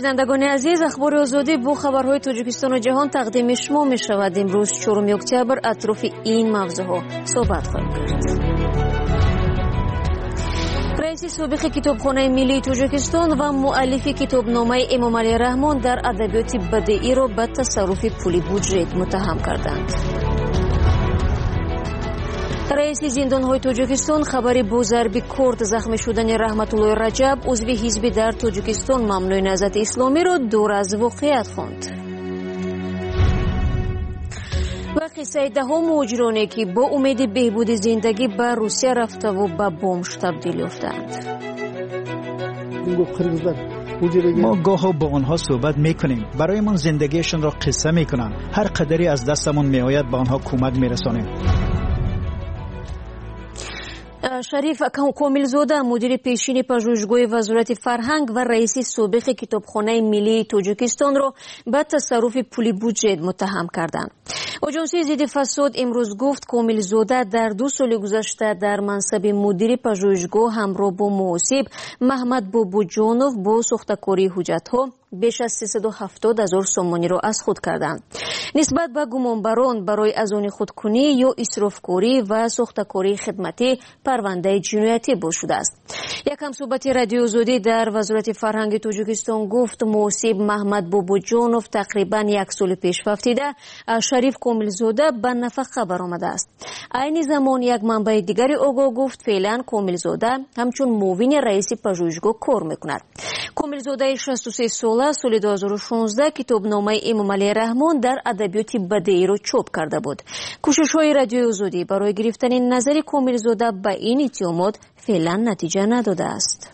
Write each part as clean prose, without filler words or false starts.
بینندگان عزیز، اخبار آزادی با خبرهای تاجیکستان و جهان تقدیم شما می شود. امروز 4 اکتبر اطراف این موضوعها صحبت خواهیم کرد. رئیس سابق کتابخانه ملی تاجیکستان و مؤلف کتابنامه امام علی رحمان در ادبیات بدیعی را به تصرف پول بودجه متهم کردند. رئیس زندانهای تاجیکستان خبری با ضرب کرد زخمی شدن رحمت الله رجب عضو حزب در تاجیکستان ممنوع نهضت اسلامی را دور از واقعیت خواند. و قصه دهم مهاجرانی که با امید بهبود زندگی به روسیه رفته و به بمب تبدیل یافتند. ما گاه با آنها صحبت میکنیم، برایمان زندگیشان را قصه میکنند، هر قدری از دستمون میآید به آنها کمک میرسانیم. شریف کاملزاده مدیر پیشین پژوهشگاه وزارت فرهنگ و رئیس سابق کتابخانه ملی تاجیکستان را به تصرف پول بودجه متهم کردند. آژانس ضد فساد امروز گفت کاملزاده در 2 سال گذشته در منصب مدیر پژوهشگاه همراه با محاسب محمد بابوجانوف با ساختکاری حجت‌ها بیش از 370,000 سومانی را از خود کردند. نسبت به گمانبران برای اذان خودکنی یا اسرافکاری و ساختکاری خدمتی پرونده جنایتی باز شده است. یک همصحبت رادیو آزادی در وزارت فرهنگ تاجیکستان گفت محاسب محمد بابوجانوف تقریبا 1 سال پیش وفاتیده شریف کاملزاده به نفقه برآمده است. عین زمان یک منبع دیگری آگاه گفت فعلا کاملزاده همچون معاون رئیس پژوهشگاه کار میکند. کاملزاده 63 ساله سال 2016 کتابنامه امام علی رحمان در ادبیات بدیعی را چاپ کرده بود. کوشش‌های رادیو آزادی برای گرفتن نظر کاملزاده به این اتهامات فعلا نتیجه نداده است.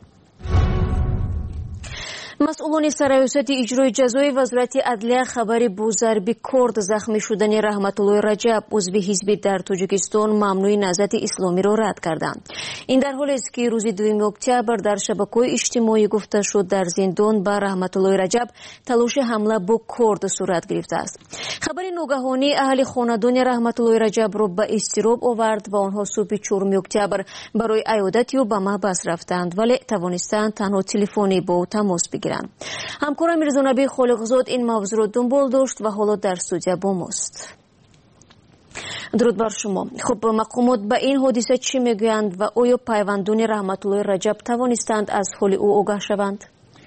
مسئولان سرایست اجرای جزای وزارت عدلیه خبری با ضرب کرد زخمی شدن رحمت الله رجب عضو حزب در تاجیکستان ممنوع نهضت اسلامی را رد کردند. این در حالی است که روز 2 اکتبر در شبکه‌های اجتماعی گفته شد در زندان به رحمت الله رجب تلاش حمله با کرد صورت گرفته است. خبر ناگهانی اهل خاندان رحمت الله رجب را به اضطراب آورد و آنها صبح 4 اکتبر برای عیادت او به محبس رفتند ولی توانستند تنها تلفنی با او تماس بگیرند. همکارم میرزا نبی خالقزاد این موضوع را دنبال داشت و حالا در استودیو با ماست. درود بر شما. خب مقامات به این حادثه چی میگویند و آیا پیوندان رحمت الله رجب توانستند از حال او آگاه شوند؟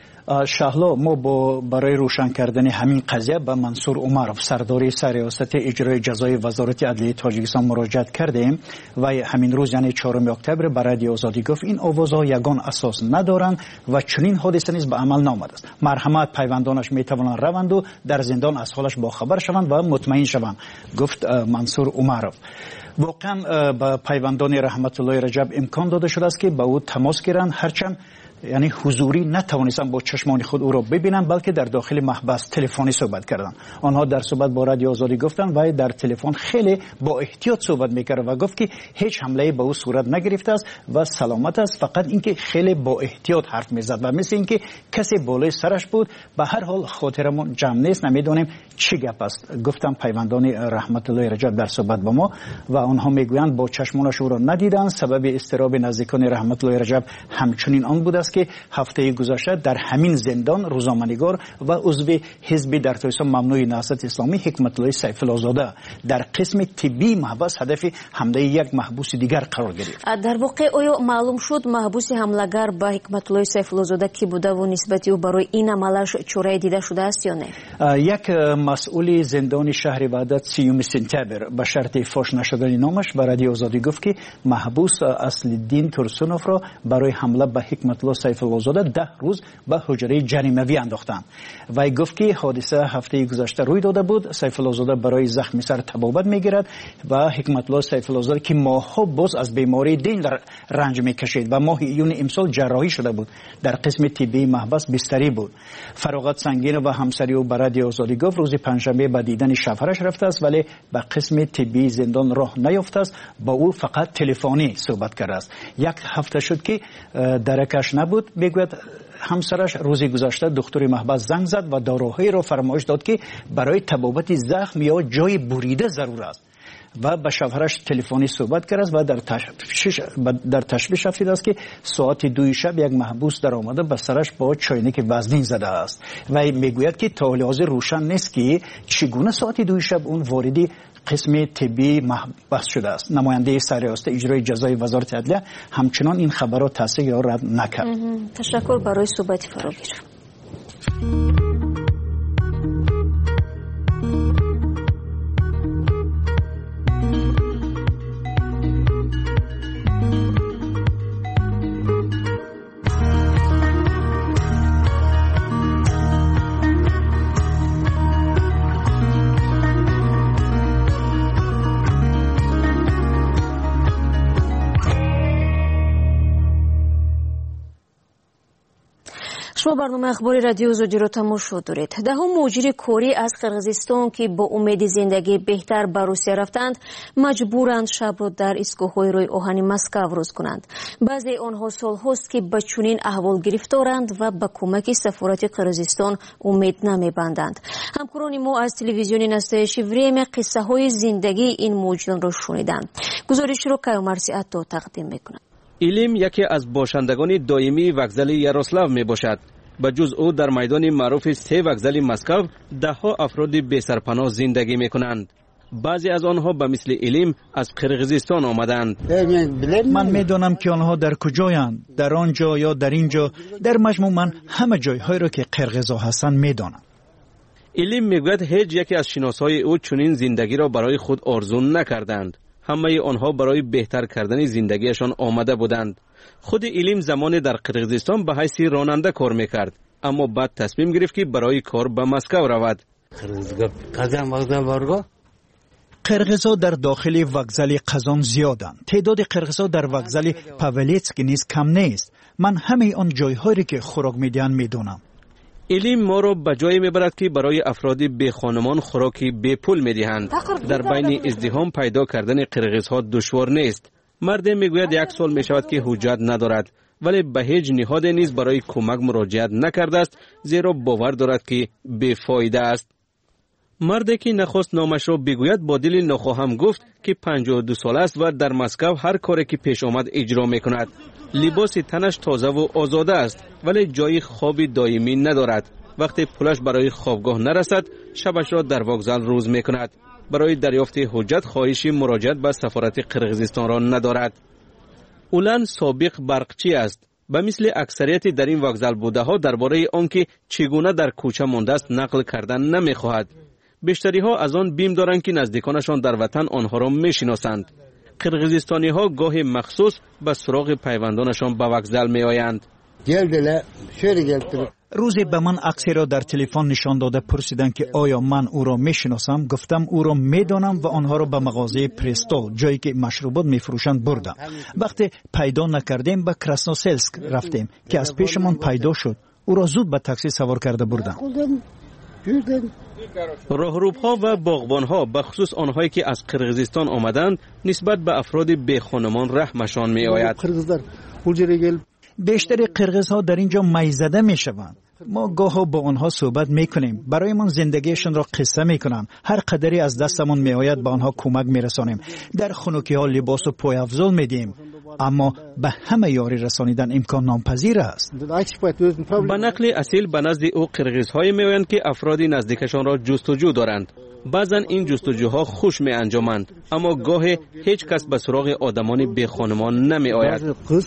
شهلا، ما برای روشن کردن همین قضیه به منصور عمرов سرداری سرریاست اجرای جزای وزارت عدلیه تاجیکستان مراجعت کردیم و همین روز یعنی 4 اکتبر به رادیو آزادی گفت این آوازها یگان اساس ندارند و چنین حادثه نیز به عمل نآمده است. مرحمت پیوندانش میتوانند روند و در زندان از حالش باخبر شوند و مطمئن شوند، گفت منصور عمرov. واقعا به پیوندان رحمت الله رجب امکان داده شده است که با او تماس گیرند، هرچند یعنی حضوری نتوانستن با چشمان خود او را ببینن بلکه در داخل محبس تلفنی صحبت کردند. آنها در صحبت با رادیو آزادی گفتند و در تلفن خیلی با احتیاط صحبت میکرد و گفت که هیچ حمله به او صورت نگرفته است و سلامت است، فقط اینکه خیلی با احتیاط حرف میزد و مثل اینکه کسی بالای سرش بود. به هر حال خاطرمون جمع نیست، نمیدونیم چی گپ است، گفتم پیوندان رحمت الله رجب در صحبت با ما و آنها میگویند با چشمانش او را ندیدند. سبب اضطراب نزدیکان رحمت الله رجب همچنین آن بود است که هفته گذشته در همین زندان روزنامه‌نگار و عضو حزب در تاجیکستان ممنوع نهضت اسلامی حکمت الله سیف الله زاده در قسم طبی محبس هدف حمله یک محبوس دیگر قرار گرفت. در واقع آیا معلوم شد محبوس حمله‌گر به حکمت الله سیف الله زاده کی بوده و نسبت او برای این عملش چاره دیده شده است یا نه؟ یک مسئول زندان شهر وحدت 30 سپتامبر به شرط فاش نشدن نامش به رادیو آزادی گفت که محبوس اصل‌الدین ترسونوف را برای حمله به حکمت الله سیف الله زاده 10 روز به حجره جریمه‌ای انداختند. و گفت که حادثه هفته گذشته روی داده بود. سیف الله زاده برای زخم سر طبابت میگیرد و حکمت الله سیف الله زاده که ماه‌ها باز از بیماری دل رنج میکشید و ماه ایون امسال جراحی شده بود، در قسم طبی محبس بستری بود. فراغت سنگین و همسری او به رادیو آزادی گفت روز پنجشنبه به دیدن شوهرش رفته است ولی به قسم طبی زندان راه نیافته است، با او فقط تلفنی صحبت کرده است. 1 هفته شد که درکش نبود. میگوید همسرش روزی گذشته دکتر محبس زنگ زد و داروهایی را فرمایش داد که برای تبابت زخم یا جای بریده ضرور است. و با شوهرش تلفنی صحبت کرد و در تشویش افتاده است که ساعت 2 شب یک محبوس در آمده به سرش با چاینک وزلین زده است و میگوید که تا حاضر روشن نیست که چگونه ساعت 2 شب اون واردی قسم طبی محبوس شده است. نماینده سرریاست اجرای جزای وزارت عدلیه همچنان این خبر را تصدیق یا رد نکرد. تشکر برای صحبت فراگیر. شما برنامه اخباری رادیو زودی رو تماشا دارید. دهم مهاجر کاری از قرقیزستان که با امید زندگی بهتر به روسیه رفتند مجبورند شب را در ایستگاه‌های روی آهن مسکو روز کنند. بعضی آنها سال‌هاست که به چنین احوال گرفتارند و به کمک سفارت قرقیزستان امید نمی‌بندند. همکاران ما از تلویزیون نستایشی وریم قصه‌های زندگی این مهاجران را شنیدند. گزارش را کیومرسی عطا تقدیم می‌کند. ایلیم یکی از باشندگان دائمی وокزال یاروسلاو می باشد. به جز او در میدان معروف 3 وокزال مسکو ده‌ها افراد بی‌سرپناه زندگی می کنند. بعضی از آنها به مثل ایلیم از قرقیزستان آمدند. من میدانم که آنها در کجایند، در آنجا یا در اینجا. در مجموع من همه جای‌هایی را که قرقیزها هستند میدانم. ایلیم میگوید هیچ یکی از شناسای او چنین زندگی را برای خود آرزو نکردند. همه آنها برای بهتر کردن زندگیشان آمده بودند. خود ایلیم زمان در قرقیزستان به حیث راننده کار میکرد، اما بعد تصمیم گرفت که برای کار به مسکو رود. قرقیزها در داخل وокزال قزان زیادند. تعداد قرقیزها در وокزال پاولتسک نیز کم نیست. من همه آن جایهایی که خوراک میدهند میدونم. ایلیم ما را به جایی میبرد که برای افراد بی خانمان خوراکی بی پول میدهند. در بین ازدحام پیدا کردن قرقیزها دشوار نیست. مرد میگوید 1 سال میشود که حجت ندارد، ولی به هیچ نهاد نیز برای کمک مراجعت نکرده است، زیرا باور دارد که بی‌فایده است. مردی که نخست نامش را بگوید با دل نخواهم گفت که 52 سال است و در مسکو هر کاری که پیش آمد اجرا میکند. لباس تنش تازه و آزاده است، ولی جای خواب دائمی ندارد. وقتی پولش برای خوابگاه نرسد، شبش را در وокزال روز میکند. برای دریافت حجت خواهش مراجعت به سفارت قرقیزستان را ندارد. اولن سابق برقچی است. به مثل اکثریت در این وокزال بوده ها درباره آنکه چگونه در کوچه مانده است نقل کردن نمیخواهد. بیشتری ها از آن بیم دارند که نزدیکانشان در وطن آنها را میشناسند. قرقیزستانی ها گاه مخصوص به سراغ پیوندانشان به وокزال می آیند. روزی به من عکسی را در تلفن نشان داده پرسیدند که آیا من او را میشناسم. گفتم او را میدانم و آنها را به مغازه پرستول، جایی که مشروبات میفروشند، بردم. وقتی پیدا نکردیم به کراسنوسلسک رفتیم که از پیشمان پیدا شد. او را زود به تاکسی سوار کرده بردم. راهروبها و باغبانها، به خصوص آنهایی که از قرقیزستان آمدند، نسبت به افراد بی خانمان رحمشان می آید. بیشتر قرقیزها در اینجا میزده می شوند. ما گاهی با آنها صحبت می کنیم. برای من زندگیشان را قصه می کنند. هر قدری از دستمون می آید به آنها کمک می رسانیم. در خنوکی ها لباس و پای افزال می دیم. اما به همه یاری رسانیدن امکان ناپذیر است. به نقل اصیل به نزد او قرقیزهایی می آیند که افراد نزدیکشان را جستجو دارند. بعضا این جستجوها خوش می انجامند، اما گاهی هیچ کس به سراغ آدمان بی خانمان نمی آید.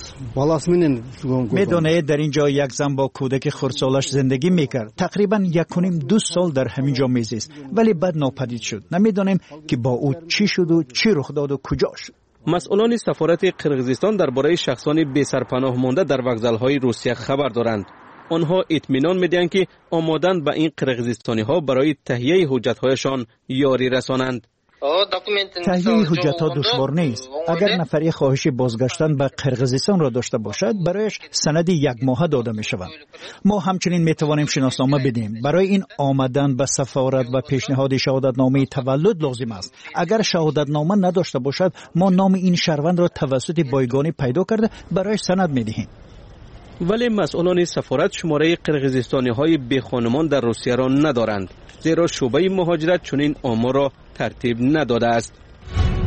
می دانید در اینجا یک زن با کودک خردسالش زندگی می کرد. تقریبا 1.5-2 سال در همین جا می زیست، ولی بعد ناپدید شد. نمی دانیم که با او چی شد و چی رخ داد و کجا شد. مسئولان سفارت قرقیزستان درباره شخصان بی سرپناه مانده در وокزال‌های روسیه خبر دارند. آنها اطمینان می‌دهند که آمادند به این قرقیزستانی‌ها برای تهیه حجت‌هایشان یاری رسانند. تهیه حجت‌ها دشوار نیست. اگر نفری خواهش بازگشتن به قرقیزستان را داشته باشد، برایش سند 1 ماهه داده می‌شود. ما همچنین می‌توانیم شناسنامه بدیم. برای این آمدن به سفارت و پیشنهاد شهادتنامه تولد لازم است. اگر شهادتنامه نداشته باشد، ما نام این شهروند را توسط بایگانی پیدا کرده برایش سند می‌دهیم. ولی مسئولان سفارت شماره قرقیزستانی‌های بی خانمان در روسیه را ندارند، زیرا شعبه مهاجرت چنین آمار را ترتیب نداده است.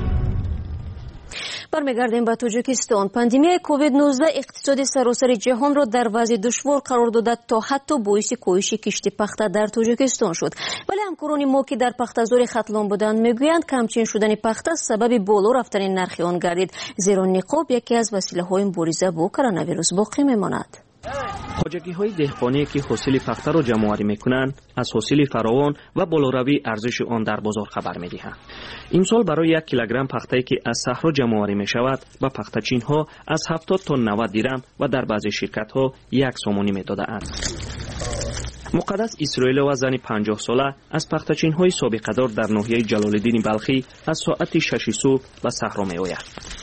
برمیگردیم به تاجیکستان. پاندمیای کووید 19 اقتصاد سراسر جهان را در وضع دشوار قرار داده تا حتی باعث کاهش کشت پخته در تاجیکستان شد. ولی همکاران ما که در پخته‌زار ختلان بودند میگویند کمچین شدن پخته سبب بالا رفتن نرخ آن گردید، زیرا نقاب یکی از وسیله‌های مبارزه با کرونا ویروس باقی میماند. خواجگی‌های دهقانی که حاصل پخته را جمع‌آوری می‌کنند از حاصل فراوان و بالاروی ارزش آن در بازار خبر می‌دهند. امسال برای 1 کیلوگرم پخته که از صحرا جمع‌آوری می‌شود به پخته‌چین‌ها از 70 تا 90 درم و در بعضی شرکت‌ها 1 سومانی می‌دادند. مقدس اسرائیل و زن 50 ساله از پخته‌چین‌های سابقه‌دار در ناحیه جلال‌الدین بلخی از ساعت 6 صبح به صحرا می‌آید.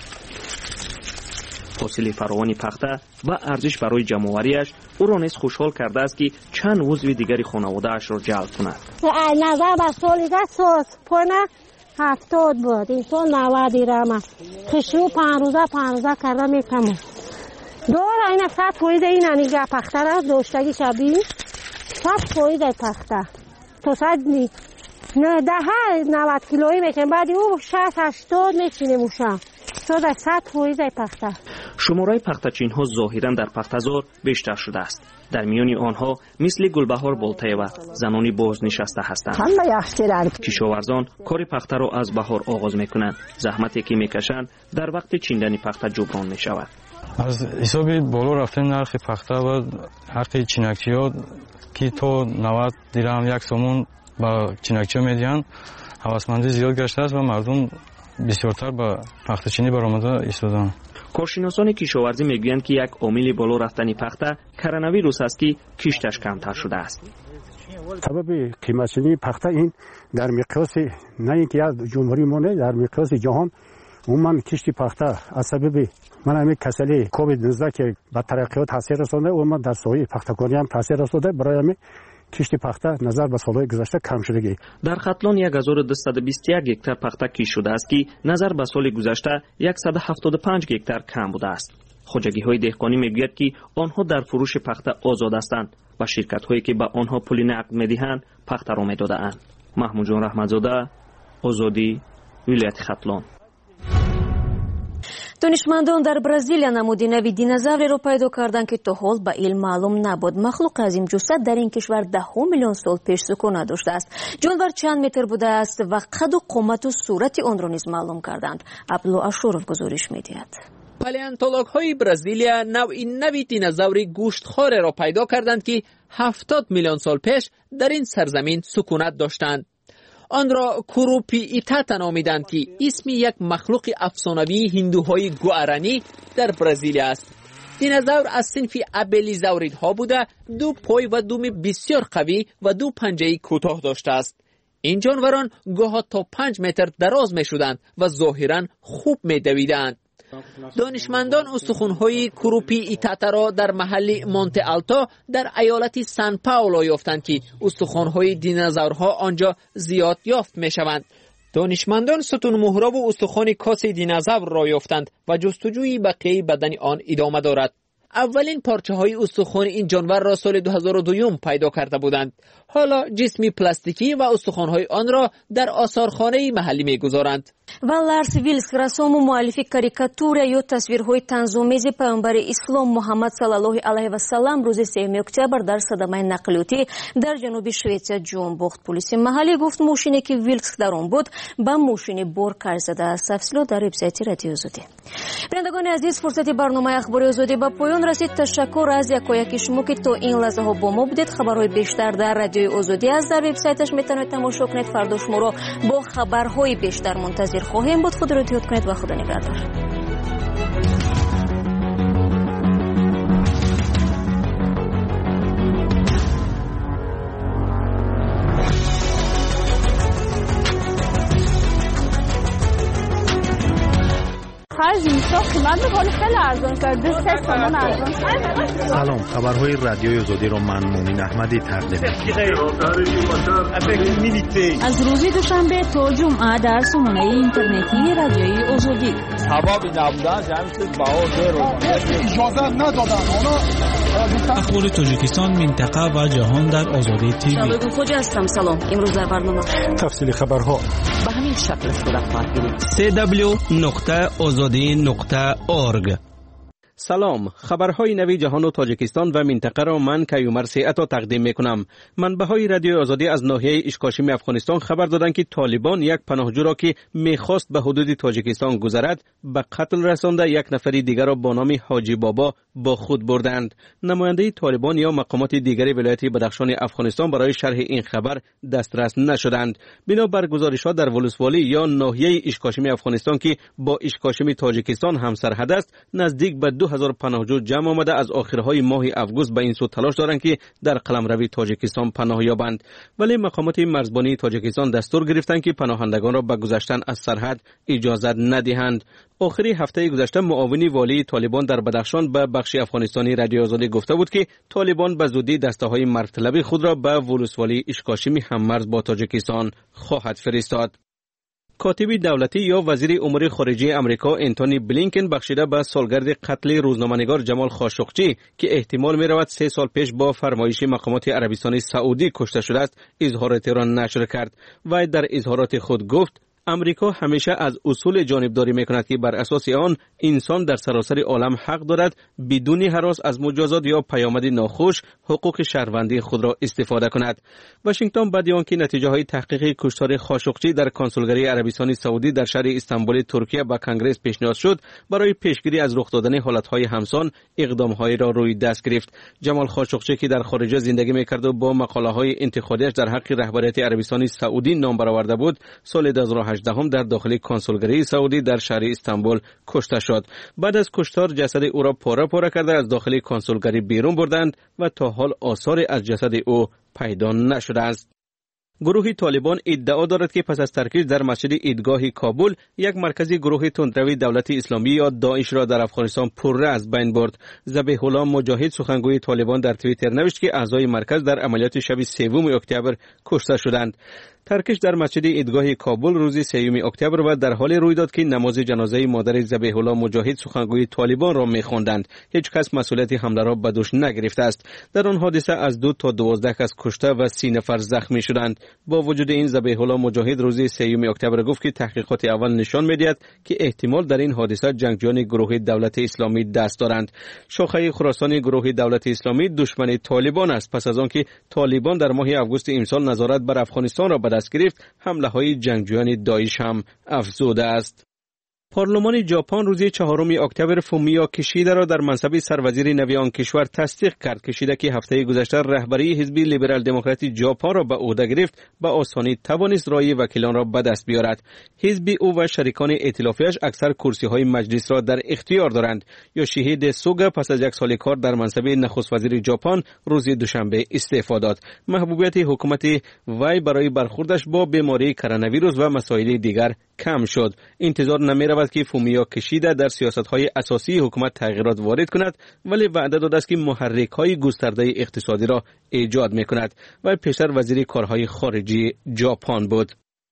حاصل فراوان پخته و ارزش برای جمع‌آوریش او را نیز خوشحال کرده است که چند عضو دیگری خانواده‌اش را جلب کند. نظر به سال دیگه پونه 70 بود، این سال 90 درم. کشو 5 روزه کرده میکنم. دور این 100 پوید این انیگه پخته را دوشتگی شبیه 100 پوید پخته. تو 100 نی. نه ده 90 کیلویی میکنم، بعد او 60-80 میچینیم اوشم. تو در 100 پوید پخته. شماره پخته‌چین‌ها ظاهراً در پخته‌زار بیشتر شده است. در میان آنها مثل گلبهار بالتایوا زنانی بازنشسته هستند. کشاورزان کار پخته را از بهار آغاز می‌کنند. زحمتی که می‌کشند در وقت چیندن پخته جبران می‌شود. از حساب بالا رفتن نرخ پخته و حق چینکچی‌ها که تا 90 درم 1 سومون با چینکچی‌ها می‌دهند، هوسمندی زیاد گشته است و مردم بسیارتر با پخته‌چینی برآمده ایستادند. کارشناسان کشاورزی میگویند که یک عامل بالا رفتن پخته کرونا ویروس است که کشتش کمتر شده است. سبب قیمت‌چینی پخته این در مقیاس نه اینکه از جمهوری ما نه، در مقیاس جهان عموما کشت پخته از سبب همین کسری کووید 19 که به ترقیات تاثیر رسانده، عموما در ساحه پخته‌کاری هم تاثیر رسانده. برای همین کشت پخته نظر به سالهای گذشته کم شدگی. در ختلان 1221 هکتار پخته کشت شده است که نظر به سال گذشته 175 هکتار کم بوده است. خواجگی‌های دهقانی میگوید که آنها در فروش پخته آزاد هستند و شرکت‌هایی که به آنها پول نقد می‌دهند پخته را می‌دادند. محمود جان رحمت‌زاده، آزادی، ولایت ختلان. دانشمندان در برزیلیا نمودی نوی دینозاوری را پیدا کردند که تا حال به علم معلوم نبود. مخلوق عظیم جثت در این کشور 10 میلیون سال پیش سکونت داشته است. جانور چند متر بوده است و قد و قامت و صورت آن را نیز معلوم کردند. ابلو اشورف گزارش می‌دهد. پالیونتولوژهای برزیلیا نوی دینозاوری گوشتخوار را پیدا کردند که 70 میلیون سال پیش در این سرزمین سکونت داشتند. آن را کوروپی ایتاتا نامیدند که اسم یک مخلوق افسانوی هندوهای گوارانی در برزیلیا است. دینозاور از صنف ابلیزاوریدها بوده، 2 پای و دوم بسیار قوی و 2 پنجه کوتاه داشته است. این جانوران گاهی تا 5 متر دراز می شدند و ظاهراً خوب می دویدند. دانشمندان استخوان‌های کوروپی ایتاتا را در محل مونته آلتو در ایالت سان پائولو یافتند که استخوان‌های دینازورها آنجا زیاد یافت می‌شوند. دانشمندان ستون مهراب و استخوان کاس دینازور را یافتند و جستجوی بقیه بدن آن ادامه دارد. اولین پارچه‌های استخوان این جانور را سال 2002 پیدا کرده بودند. حالا جسمی پلاستیکی و استخوان‌های آن را در آثارخانه محلی می‌گذارند. و لارس ویلس رسام و مؤلف کاریکاتور یا تصویرهای طنزآمیز پیامبر اسلام محمد صلی الله علیه و سلم روز 3 اکتبر در صدمه نقلیاتی در جنوب شویتزیا جان باخت. پلیس محلی گفت ماشینی که ویلس در آن بود به ماشین بورکار زده است. تفصیلات در وبسایت رادیو آزادی. بینندگان عزیز، فرصت برنامه اخبار آزادی به پایان رسید. تشکر از یکایک شما که تا این لحظه ها با ما بودید. خبرهای بیشتر در رادیو آزادی است. در وبسایتش میتونید تماشا کنید. فردا شما را با خبرهای بیشتر منتظر خواهیم بود. خود را احتیاط کنید و خدا نگهدار. خواهش تا قیمت میکنه خیلی ارزان کرد 3 تومن ارزان. سلام، خبرهای رادیوی آزادی را من مومن احمدی تقدیم می‌کنم. از روز دوشنبه تا جمعه در سامانه اینترنتی رادیوی آزادی. هوا نبودن جمعیت باور اجازه ندادن. اخبار تاجیکستان، منطقه و جهان در آزادی تیوی. شبکه خوجا هستم. سلام. امروز در برنامه تفصیل خبرها به همین شکل صورت خواهد گرفت. www.azadi.org. سلام، خبرهای نوی جهان و تاجیکستان و منطقه را من کیومر سیعتا تقدیم میکنم. منبع‌های رادیو آزادی از ناحیه اشکاشمی افغانستان خبر دادند که طالبان یک پناهجو را که میخواست به حدود تاجیکستان گذرد به قتل رسانده، یک نفر دیگر را با نام حاجی بابا با خود بردند. نماینده طالبان یا مقامات دیگری ولایت بدخشان افغانستان برای شرح این خبر دسترس نشدند. بنابر گزارش‌ها در ولسوالی یا ناحیه اشکاشمی افغانستان که با اشکاشمی تاجیکستان همسرحد است، نزدیک به 2000 پناهجو جمع آمده از آخرهای ماه اوگوست به این سو تلاش دارند که در قلمروی تاجیکستان پناه یابند. ولی مقامات مرزبانی تاجیکستان دستور گرفتند که پناهندگان را به گذشتن از سرحد اجازه ندهند. آخری هفته گذشته معاون والی طالبان در بدخشان به بخش افغانستانی رادیو آزادی گفته بود که طالبان به زودی دسته‌های مرگ‌طلبی خود را به ولسوالی اشکاشمی هممرز با تاجیکستان خواهد فرستاد. کاتب دولتی یا وزیر امور خارجه امریکا انتونی بلینکن بخشیده به سالگرد قتل روزنامه‌نگار جمال خاشقچی که احتمال می‌رود 3 سال پیش با فرمایش مقامات عربستان سعودی کشته شده است، اظهاراتی را نشر کرد. و در اظهارات خود گفت امریکا همیشه از اصول جانبداری میکند که بر اساس آن انسان در سراسر عالم حق دارد بدون هراس از مجازات یا پیامد ناخوش حقوق شهروندی خود را استفاده کند. واشنگتن بعد از آنکه نتیجه های تحقیق کشتار خاشقچی در کنسولگری عربستان سعودی در شهر استانبول ترکیه به کنگره پیشنهاد شد، برای پیشگیری از رخ دادن حالتهای همسان اقدامهایی را روی دست گرفت. جمال خاشقچی که در خارج زندگی میکرد و با مقاله های انتقادیش در حق رهبریت عربستان سعودی نام برآورده بود، سال 2018 در داخل کنسولگری سعودی در شهر استانبول کشته شد. بعد از کشتار جسد او را پاره پاره کرده از داخل کنسولگری بیرون بردند و تا حال آثاری از جسد او پیدا نشده است. گروه طالبان ادعا دارد که پس از ترکیز در مسجد عیدگاه کابل یک مرکز گروه تندروی دولت اسلامی یا داعش را در افغانستان پره از بین برد. ذبیح الله مجاهد سخنگوی طالبان در توییتر نوشت که اعضای مرکز در عملیات شب 3 اکتبر کشته شدند. ترکش در مسجد عیدگاه کابل روز 3 اکتبر و در حال روی داد که نماز جنازه مادر ذبیح الله مجاهد سخنگوی طالبان را می‌خواندند. هیچ کس مسئولیت حمله را به دوش نگرفته است. در آن حادثه از 2 تا 12 کس کشته و 30 نفر زخمی شدند. با وجود این ذبیح الله مجاهد روز 3 اکتبر گفت که تحقیقات اول نشان می‌دهد که احتمال در این حادثه جنگجویان گروه دولت اسلامی دست دارند. شاخه خراسان گروه دولت اسلامی دشمن طالبان است. پس از آنکه طالبان در ماه اوگوست امسال نظارت بر افغانستان را دست گرفت، حمله های جنگجویان داعش هم افزوده است. پارلمان ژاپن روز 4 اکتبر فومیو کشیده را در منصب سروزیر نوی آن کشور تصدیق کرد. کشیده که هفته گذشته رهبری حزب لیبرال دموکراتی ژاپن را به عهده گرفت، به آسانی توانست رای وکیلان را به دست بیارد. حزب او و شریکان ائتلافیش اکثر کرسی های مجلس را در اختیار دارند. یوشیهیده سوگا پس از 1 سال کار در منصب نخست وزیر ژاپن روز دوشنبه استعفا داد. محبوبیت حکومت وی برای برخوردش با بیماری کرونا ویروس و مسائل دیگر کم شد. انتظار نمی‌رود که فومیو کشیده در سیاست‌های اساسی حکومت تغییرات وارد کند، ولی وعده داده است که محرک‌های گسترده اقتصادی را ایجاد می‌کند. و پیشتر وزیر کارهای خارجی ژاپن بود.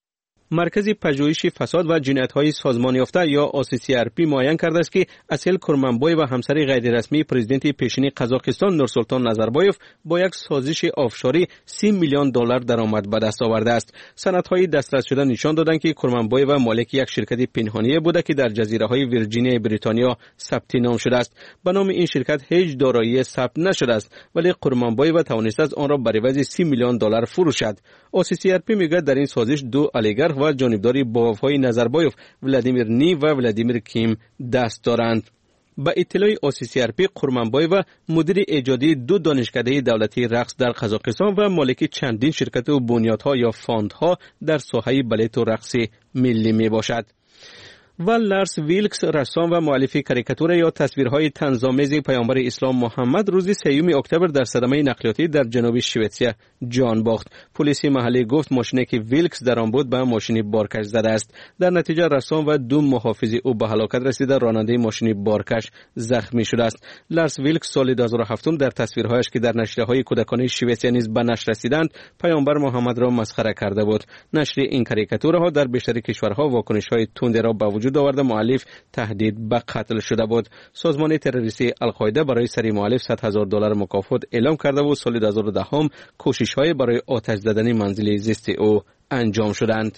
مرکز پژوهش فساد و جنایت‌های سازمان یافته یا OCCRP معین کرده است که اسیل کرمانبوی و همسر غیررسمی پرزیدنت پیشین قزاقستان نورسلطان نظربایف با یک سازش آفشاری 30 میلیون دلار درآمد به دست آورده است. سندهای دسترس شده نشان دادند که کرمانبوی و مالک یک شرکت پنهانی بوده که در جزیره‌های ویرجینیا بریتانیا ثبت نام شده است. به نام این شرکت هیچ دارایی ثبت نشده است، ولی کرمانبوی توانسته است آن را به عوض 30 میلیون دلار فروشد. OCCRP میگوید در این سازش 2 الیگارخ و جانبداری باوهای نظربایف، ولادیمیر نی و ولادیمیر کیم دست دارند. با اطلاع OCCRP کرمانبوی و مدیر ایجادی 2 دانشکده دولتی رقص در قزاقستان و مالک چندین شرکت و بنیادها یا فاندها در ساحه بالت و رقص ملی می باشد. و لارس ویلکس رسام و مؤلف کاریکاتور یا تصویرهای طنزآمیز پیامبر اسلام محمد روز 3 اکتبر در صدمه نقلیاتی در جنوب شوئتسیا جان باخت. پلیس محلی گفت ماشینی که ویلکس در آن بود به ماشینی بارکش زده است. در نتیجه رسام و 2 محافظ او به هلاکت رسیده، راننده ماشینی بارکش زخمی شده است. لارس ویلکس سال 2007 در تصویرهایش که در نشریه‌های کودکانه شوئتسیا نیز به نشر رسیدند پیامبر محمد را مسخره کرده بود. نشر این کاریکاتورها در بیشتر کشورها واکنش‌های تند را به وجود آورده، مؤلف تهدید به قتل شده بود. سازمان تروریستی القاعده برای سری مؤلف $100,000 مکافات اعلام کرده و سال 2010 کوشش‌های برای آتش زدن منزل زیست او انجام شدند.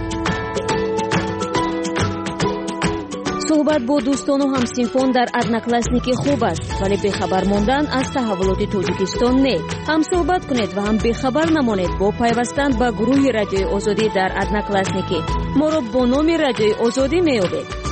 صحبت با دوستان و همسینفان در ادناکلاسنیکی خوب است، ولی بخبر ماندن از تحولات تاجیکستان نه. هم صحبت کنید و هم بخبر نمانید با پیوستن به گروه رادیوی آزادی در ادناکلاسنیکی. ما را با نام رادیوی آزادی میابید.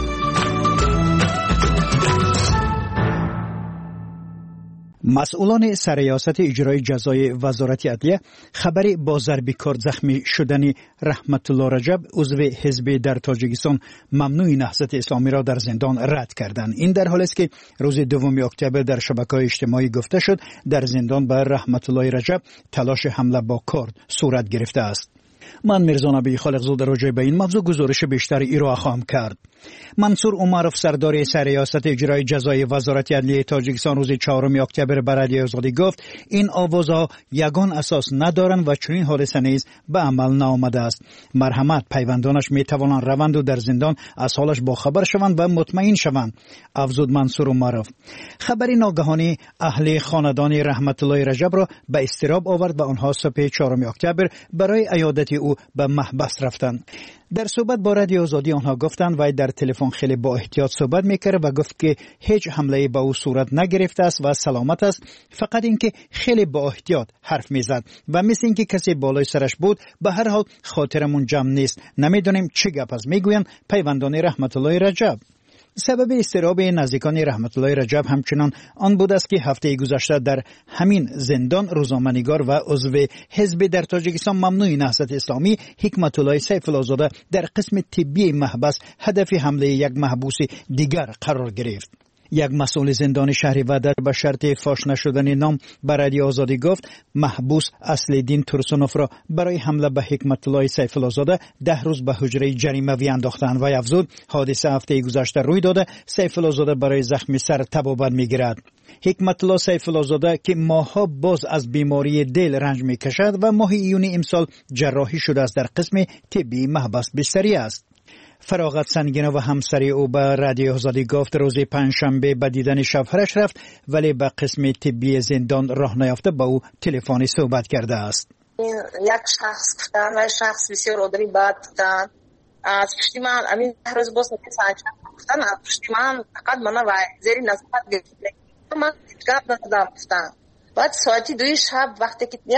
مسئولان سرریاست اجرای جزای وزارت عدلیه خبری با ضرب کار زخمی شدن رحمت الله رجب عضو حزب در تاجیکستان ممنوع نهضت اسلامی را در زندان رد کردند. این در حالی است که روز 2 اکتبر در شبکه‌های اجتماعی گفته شد در زندان به رحمت الله رجب تلاش حمله با کارد صورت گرفته است. من میرزا نبی خالقزاده راجع به این موضوع گزارش بیشتری ارائه خواهم کرد. منصور عمرов سردار سرریاست اجرای جزای وزارت عدلیه تاجیکستان روز 4 اکتبر به رادیوی آزادی گفت این آوازها یگان اساس ندارند و چنین حادثه نیز به عمل نآمده است. مرحمت پیوندانش می توانند روند و در زندان از حالش باخبر شوند و مطمئن شوند، افزود منصور عمرов. خبری ناگهانی اهل خاندان رحمت الله رجب را به اضطراب آورد و آنها صبح 4 اکتبر برای عیادت او به محبس رفتند. در صحبت با رادیو آزادی آنها گفتند و در تلفن خیلی با احتیاط صحبت میکرد و گفت که هیچ حمله به او صورت نگرفته است و سلامت است، فقط اینکه خیلی با احتیاط حرف میزد و مثل اینکه کسی بالای سرش بود. به هر حال خاطرمون جمع نیست، نمیدونیم چه گپ است، میگویند پیوندان رحمت الله رجب. سبب اضطراب نزدیکان رحمت الله رجب همچنان آن بود است که هفته گذشته در همین زندان روزنامه‌نگار و عضو حزب در تاجیکستان ممنوع نهضت اسلامی حکمت الله سیف الله زاده در قسم طبی محبس هدف حمله یک محبوس دیگر قرار گرفت. یک مسئول زندان شهری وحدت به شرط فاش نشدن نام به رادیو آزادی گفت محبوس اصل‌الدین ترسونوف را برای حمله به حکمت الله سیف الله زاده 10 روز به حجره جریمه‌ای انداختند و افزود حادثه هفته گذشته روی داده. سیف الله زاده برای زخم سر طبابت می‌گیرد. حکمت الله سیف الله زاده که ماه‌ها باز از بیماری دل رنج می‌کشد و ماه ایون امسال جراحی شده است در قسم طبی محبس بستری است. فراغت سنگینه و همسری او به رادیو آزادی گفت روز پنجشنبه به دیدن شوهرش رفت ولی به قسم طبی زندان راه نیافته با او تلفنی صحبت کرده است. یک شخص گفتن و شخص بسیار آدمی بد بودن. از پشت من همین روز باز گفتن از پشت من فقط من و زیر نظافت گرفتن. من گپ ندادم گفتن. بعد ساعتی 2 شب وقتی که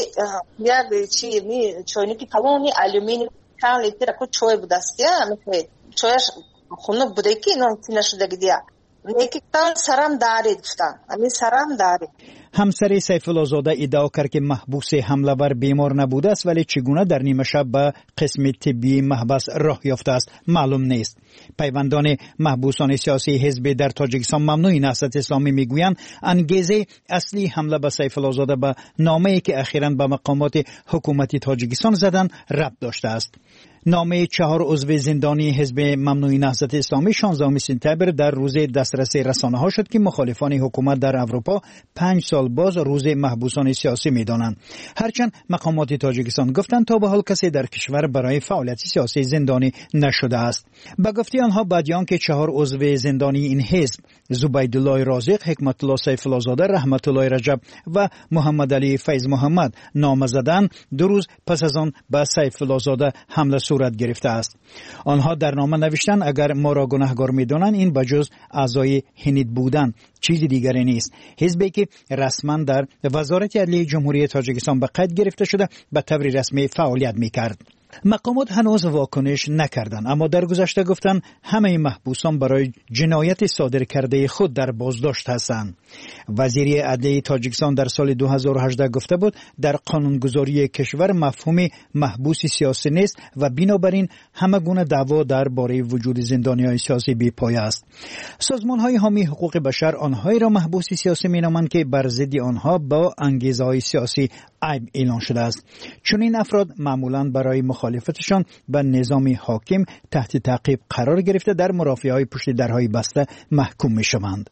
یک چی چاینکی تمامی آلومینیوم چند لیتر کو چای بود است یا چایش خنک بوده که اینا نشده گدیا نیکی تان سرم دارید گفتن همین سرم دارید. همسر سیف الله زاده ادعا کرد که محبوس حمله ور بیمار نبوده است ولی چگونه در نیمه شب به قسم طبی محبس راه یافته است معلوم نیست. پیوندان محبوسان سیاسی حزب در تاجیکستان ممنوع نهضت اسلامی میگویند انگیزه اصلی حمله به سیف الله زاده به نامه‌ای که اخیراً به مقامات حکومتی تاجیکستان زدن ربط داشته است. نامه 4 عضو زندانی حزب ممنوع نهضت اسلامی 16 سپتامبر در روز دسترسی رسانه‌ها شد که مخالفان حکومت در اروپا 5 سال باز روز محبوسان سیاسی می‌دانند. هرچند مقامات تاجیکستان گفتند تا به حال کسی در کشور برای فعالیت سیاسی زندانی نشده است. به گفته آنها بعد آنکه 4 عضو زندانی این حزب زبیدالله رازق، حکمت الله سیف الله زاده، رحمت الله رجب و محمد علی فیض محمد نامه زدند، 2 روز پس از آن به سیف الله زاده حمله صورت گرفته است. آنها در نامه نوشتند اگر ما را گناهکار می‌دانند این بجز اعضای هنید بودن چیز دیگری نیست. حزبی که رسما در وزارت عدلیه جمهوری تاجیکستان به قید گرفته شده به طور رسمی فعالیت می‌کرد. مقامات هنوز واکنش نکردند، اما در گذشته گفتند همه محبوسان برای جنایت صادر کرده خود در بازداشت هستند. وزیر عدلیه تاجیکستان در سال 2018 گفته بود در قانونگذاری کشور مفهوم محبوس سیاسی نیست و بنابراین همه گونه دعوا درباره وجود زندانیان سیاسی بی‌پایه است. سازمان‌های حامی حقوق بشر آنهایی را محبوس سیاسی می‌نامند که بر ضد آنها با انگیزه‌های سیاسی عیب اعلان شده است. چون این افراد معمولاً برای مخالفتشان به نظام حاکم تحت تعقیب قرار گرفته در مرافعه‌های پشت درهای بسته محکوم می‌شوند.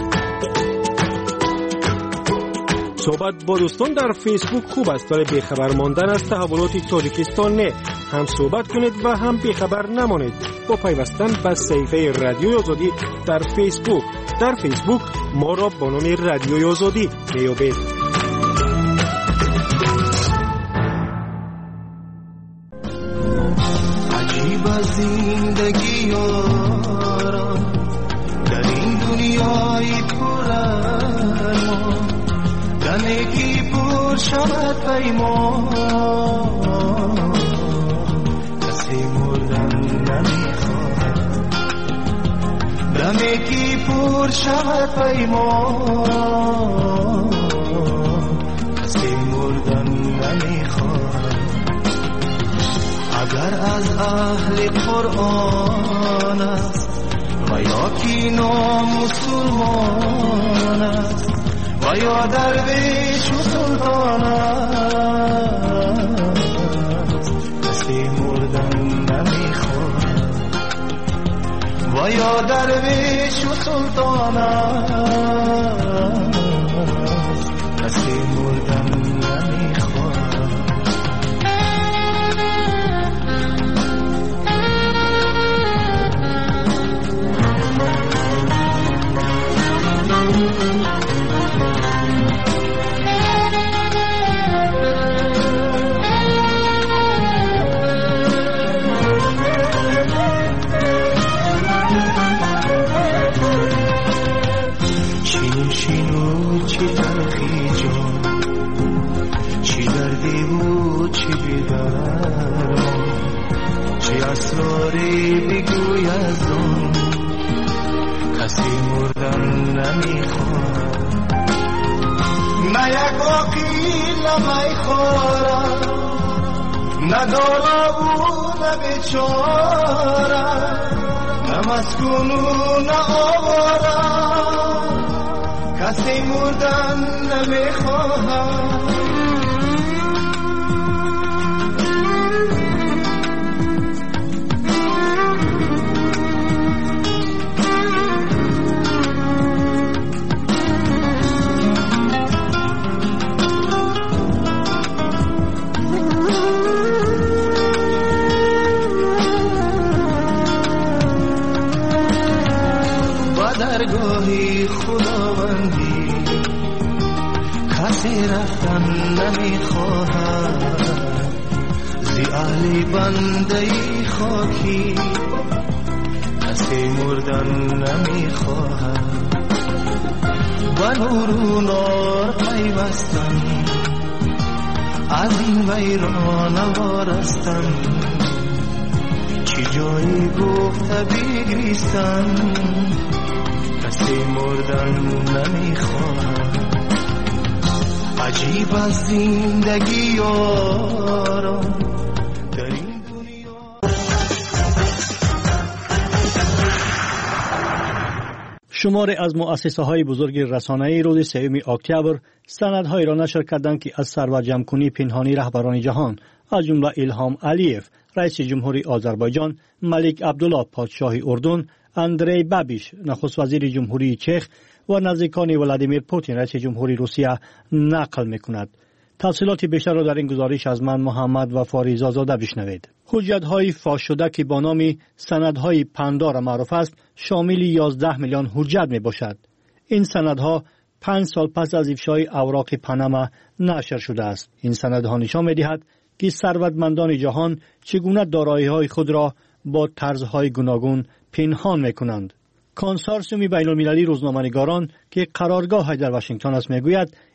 صحبت با دوستان در فیسبوک خوب است، ولی بیخبر ماندن از تحولات تاجیکستان نه. هم صحبت کنید و هم بیخبر نمانید با پیوستن به صفحه رادیوی آزادی در فیسبوک. در فیسبوک ما را با نام رادیوی آزادی بیابید. عجیب زندگی یارم در این دنیای پر ارمان، دمیگی پر شود پیمان، کسی مردن نمیخواد. دمیگی پر شود پیمان، کسی مردن نمیخواد. اگر از اهل قرآن است و یا کی نامسلمان است و یا درویش و سلطان است، کسی مردن نمیخواد. و یا درویش و سلطان است، کسی مردن نمیخواد. اسراری بگوی از اون، کسی مردن نمیخواد. نه یک عقیل نمیخورم، نه دالا و نه بیچاره، نه مسکون و نه آوارم، کسی مردن نمیخواد. درگاهی خداوندی کسی رفتن نمیخواهد، زی اهل بنده خاکی کسی مردن نمیخواهد. و نور و نار پیوستن از این ویران وارستن، چی جایی گفته بگریستن، کسی مردن نمیخواهد. عجیب از زندگی یارم در این دنیا. شماری از مؤسسه‌های بزرگ رسانه‌ای روز 3 اکتبر سندهایی را نشر کردند که از سرورجمع‌کنی پنهانی رهبران جهان از جمله ایلهام علیف رئیس جمهوری آذربایجان، ملک عبدالله پادشاه اردن، اندری بابیش نخست وزیر جمهوری چخ و نزدیکان ولادیمیر پوتین رئیس جمهوری روسیه نقل می‌کند. تفصیلات بیشتر را در این گزارش از من محمد و فاریزا زاده بشنوید. حجت‌های فاش شده که با نام سندهای پندارا معروف است، شامل 11 میلیون حجت میباشد. این سندها 5 سال پس از افشای اوراق پاناما نشر شده است. این سندها نشان می‌دهد که ثروتمندان جهان چگونه دارایی‌های خود را با طرزهای گوناگون پنهان می‌کنند. کنسورسیوم بین‌المللی روزنامه‌نگاران که قرارگاه در واشنگتن است میگوید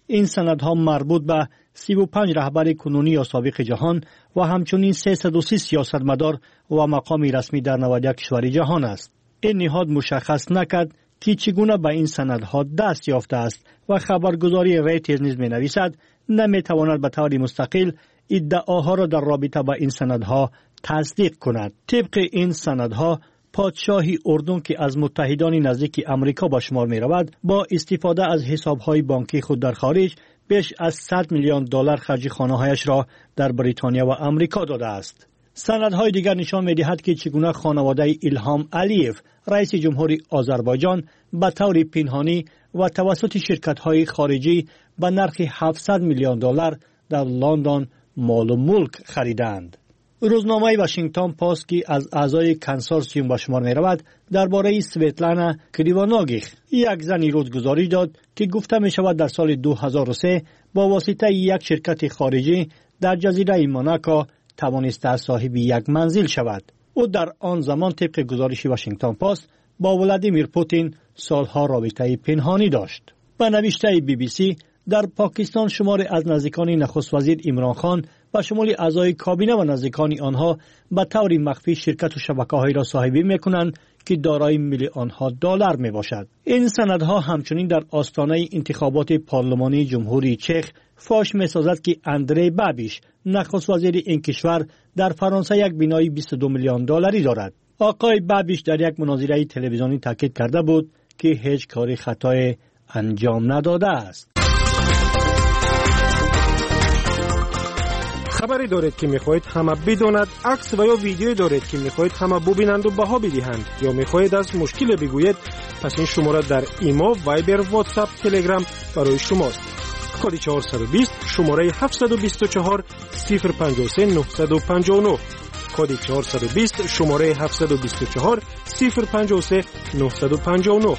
این سندها مربوط به 35 رهبر کنونی یا سابق جهان و همچنین 330 سیاستمدار و مقام رسمی در 91 کشور جهان است. این نهاد مشخص نکرد که چگونه به این سندها دست یافته است و خبرگزاری ریترز نیز می‌نویسد نمی‌تواند به طور مستقل ادعاها را در رابطه با این سندها تصدیق کند. طبق این سندها پادشاهی اردن که از متحدان نزدیک امریکا به شمار می رود با استفاده از حساب‌های بانکی خود در خارج بیش از 100 میلیون دلار خرج خانه‌هایش را در بریتانیا و امریکا داده است. سندهای دیگر نشان می‌دهد که چگونه خانواده ایلهام علیف رئیس جمهوری آذربایجان به طور پنهانی و توسط شرکت‌های خارجی به نرخ 700 میلیون دلار در لندن مال و ملک خریدند. روزنامه واشنگتن پست که از اعضای کنسورسیوم به شمار می رود درباره سویتلانا کریواناگیخ یک زنی روزگذاری داد که گفته می شود در سال 2003 با واسطه یک شرکت خارجی در جزیره موناکو توانسته صاحب یک منزل شود. او در آن زمان طبق گزارش واشنگتن پست با ولادیمیر پوتین سالها رابطه پنهانی داشت. به نوشته BBC در پاکستان شماری از نزدیکان نخست وزیر عمران خان و شمول اعضای کابینه و نزدیکان آنها به طور مخفی شرکت و شبکه‌هایی را صاحبی می‌کنند که دارای میلیون‌ها دلار میباشد. این سندها همچنین در آستانه انتخابات پارلمانی جمهوری چک فاش می‌سازد که اندری بابیش نخست وزیر این کشور در فرانسه یک بینایی 22 میلیون دلاری دارد. آقای بابیش در یک مناظره تلویزیونی تاکید کرده بود که هیچ کاری خطای انجام نداده است. خبری دارید که میخواهید همه بداند، عکس و یا ویدیویی دارید که میخواهید همه ببینند و بها بدهند، یا میخواهید از مشکل بگویید، پس این شماره در ایما، وایبر، واتساپ، تلگرام برای شماست. کد 420 شماره 724 053 959 کد 420 شماره 724 053 959.